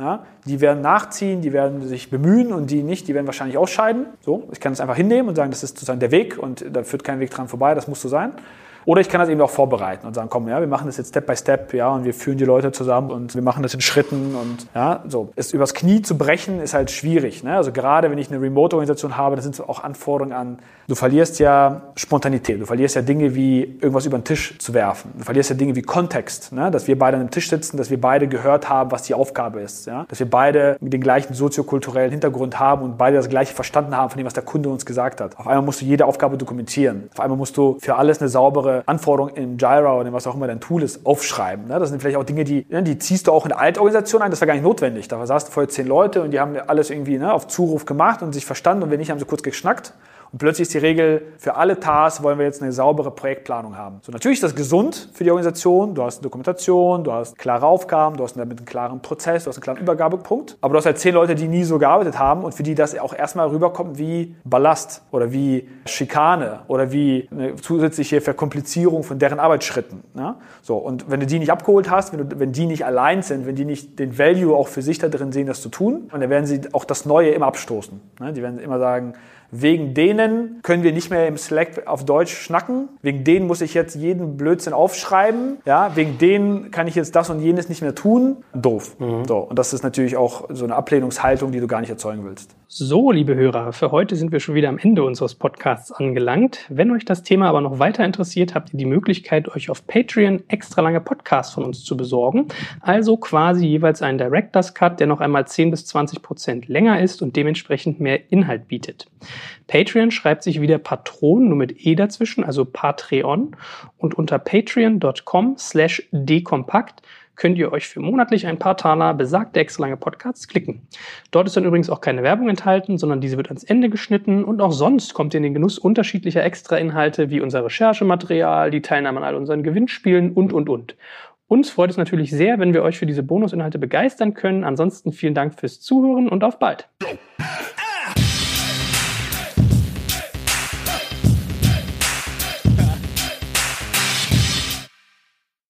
Ja? Die werden nachziehen, die werden sich bemühen und die nicht, die werden wahrscheinlich ausscheiden. So, ich kann es einfach hinnehmen und sagen, das ist sozusagen der Weg und da führt kein Weg dran vorbei, das muss so sein. Oder ich kann das eben auch vorbereiten und sagen, komm, ja, wir machen das jetzt Step by Step, ja, und wir führen die Leute zusammen und wir machen das in Schritten und ja, so. Es übers Knie zu brechen ist halt schwierig, ne? Also gerade wenn ich eine Remote-Organisation habe, das sind auch Anforderungen an, du verlierst ja Spontanität, du verlierst ja Dinge wie irgendwas über den Tisch zu werfen, du verlierst ja Dinge wie Kontext, ne? Dass wir beide an einem Tisch sitzen, dass wir beide gehört haben, was die Aufgabe ist, ja? Dass wir beide den gleichen soziokulturellen Hintergrund haben und beide das Gleiche verstanden haben von dem, was der Kunde uns gesagt hat. Auf einmal musst du jede Aufgabe dokumentieren, auf einmal musst du für alles eine saubere Anforderungen in Jira oder in was auch immer dein Tool ist, aufschreiben. Das sind vielleicht auch Dinge, die, die ziehst du auch in der Altorganisation ein, das war gar nicht notwendig. Da saßen vorher zehn Leute und die haben alles irgendwie auf Zuruf gemacht und sich verstanden und wenn nicht, haben sie kurz geschnackt. Und plötzlich ist die Regel, für alle Tasks wollen wir jetzt eine saubere Projektplanung haben. So, natürlich ist das gesund für die Organisation. Du hast eine Dokumentation, du hast klare Aufgaben, du hast damit einen klaren Prozess, du hast einen klaren Übergabepunkt. Aber du hast halt zehn Leute, die nie so gearbeitet haben und für die das auch erstmal rüberkommt wie Ballast oder wie Schikane oder wie eine zusätzliche Verkomplizierung von deren Arbeitsschritten. Ja? So, und wenn du die nicht abgeholt hast, wenn, du, wenn die nicht allein sind, wenn die nicht den Value auch für sich da drin sehen, das zu tun, dann werden sie auch das Neue immer abstoßen. Ne? Die werden immer sagen, wegen denen können wir nicht mehr im Slack auf Deutsch schnacken. Wegen denen muss ich jetzt jeden Blödsinn aufschreiben. Ja, wegen denen kann ich jetzt das und jenes nicht mehr tun. Doof. Mhm. So, und das ist natürlich auch so eine Ablehnungshaltung, die du gar nicht erzeugen willst. So, liebe Hörer, für heute sind wir schon wieder am Ende unseres Podcasts angelangt. Wenn euch das Thema aber noch weiter interessiert, habt ihr die Möglichkeit, euch auf Patreon extra lange Podcasts von uns zu besorgen. Also quasi jeweils einen Director's Cut, der noch einmal zehn bis zwanzig Prozent länger ist und dementsprechend mehr Inhalt bietet. Patreon schreibt sich wieder Patron, nur mit E dazwischen, also Patreon. Und unter patreon.com slash dekompakt könnt ihr euch für monatlich ein paar Taler besagte extra lange Podcasts klicken. Dort ist dann übrigens auch keine Werbung enthalten, sondern diese wird ans Ende geschnitten und auch sonst kommt ihr in den Genuss unterschiedlicher Extra-Inhalte wie unser Recherchematerial, die Teilnahme an all unseren Gewinnspielen und, und, und. Uns freut es natürlich sehr, wenn wir euch für diese Bonusinhalte begeistern können. Ansonsten vielen Dank fürs Zuhören und auf bald.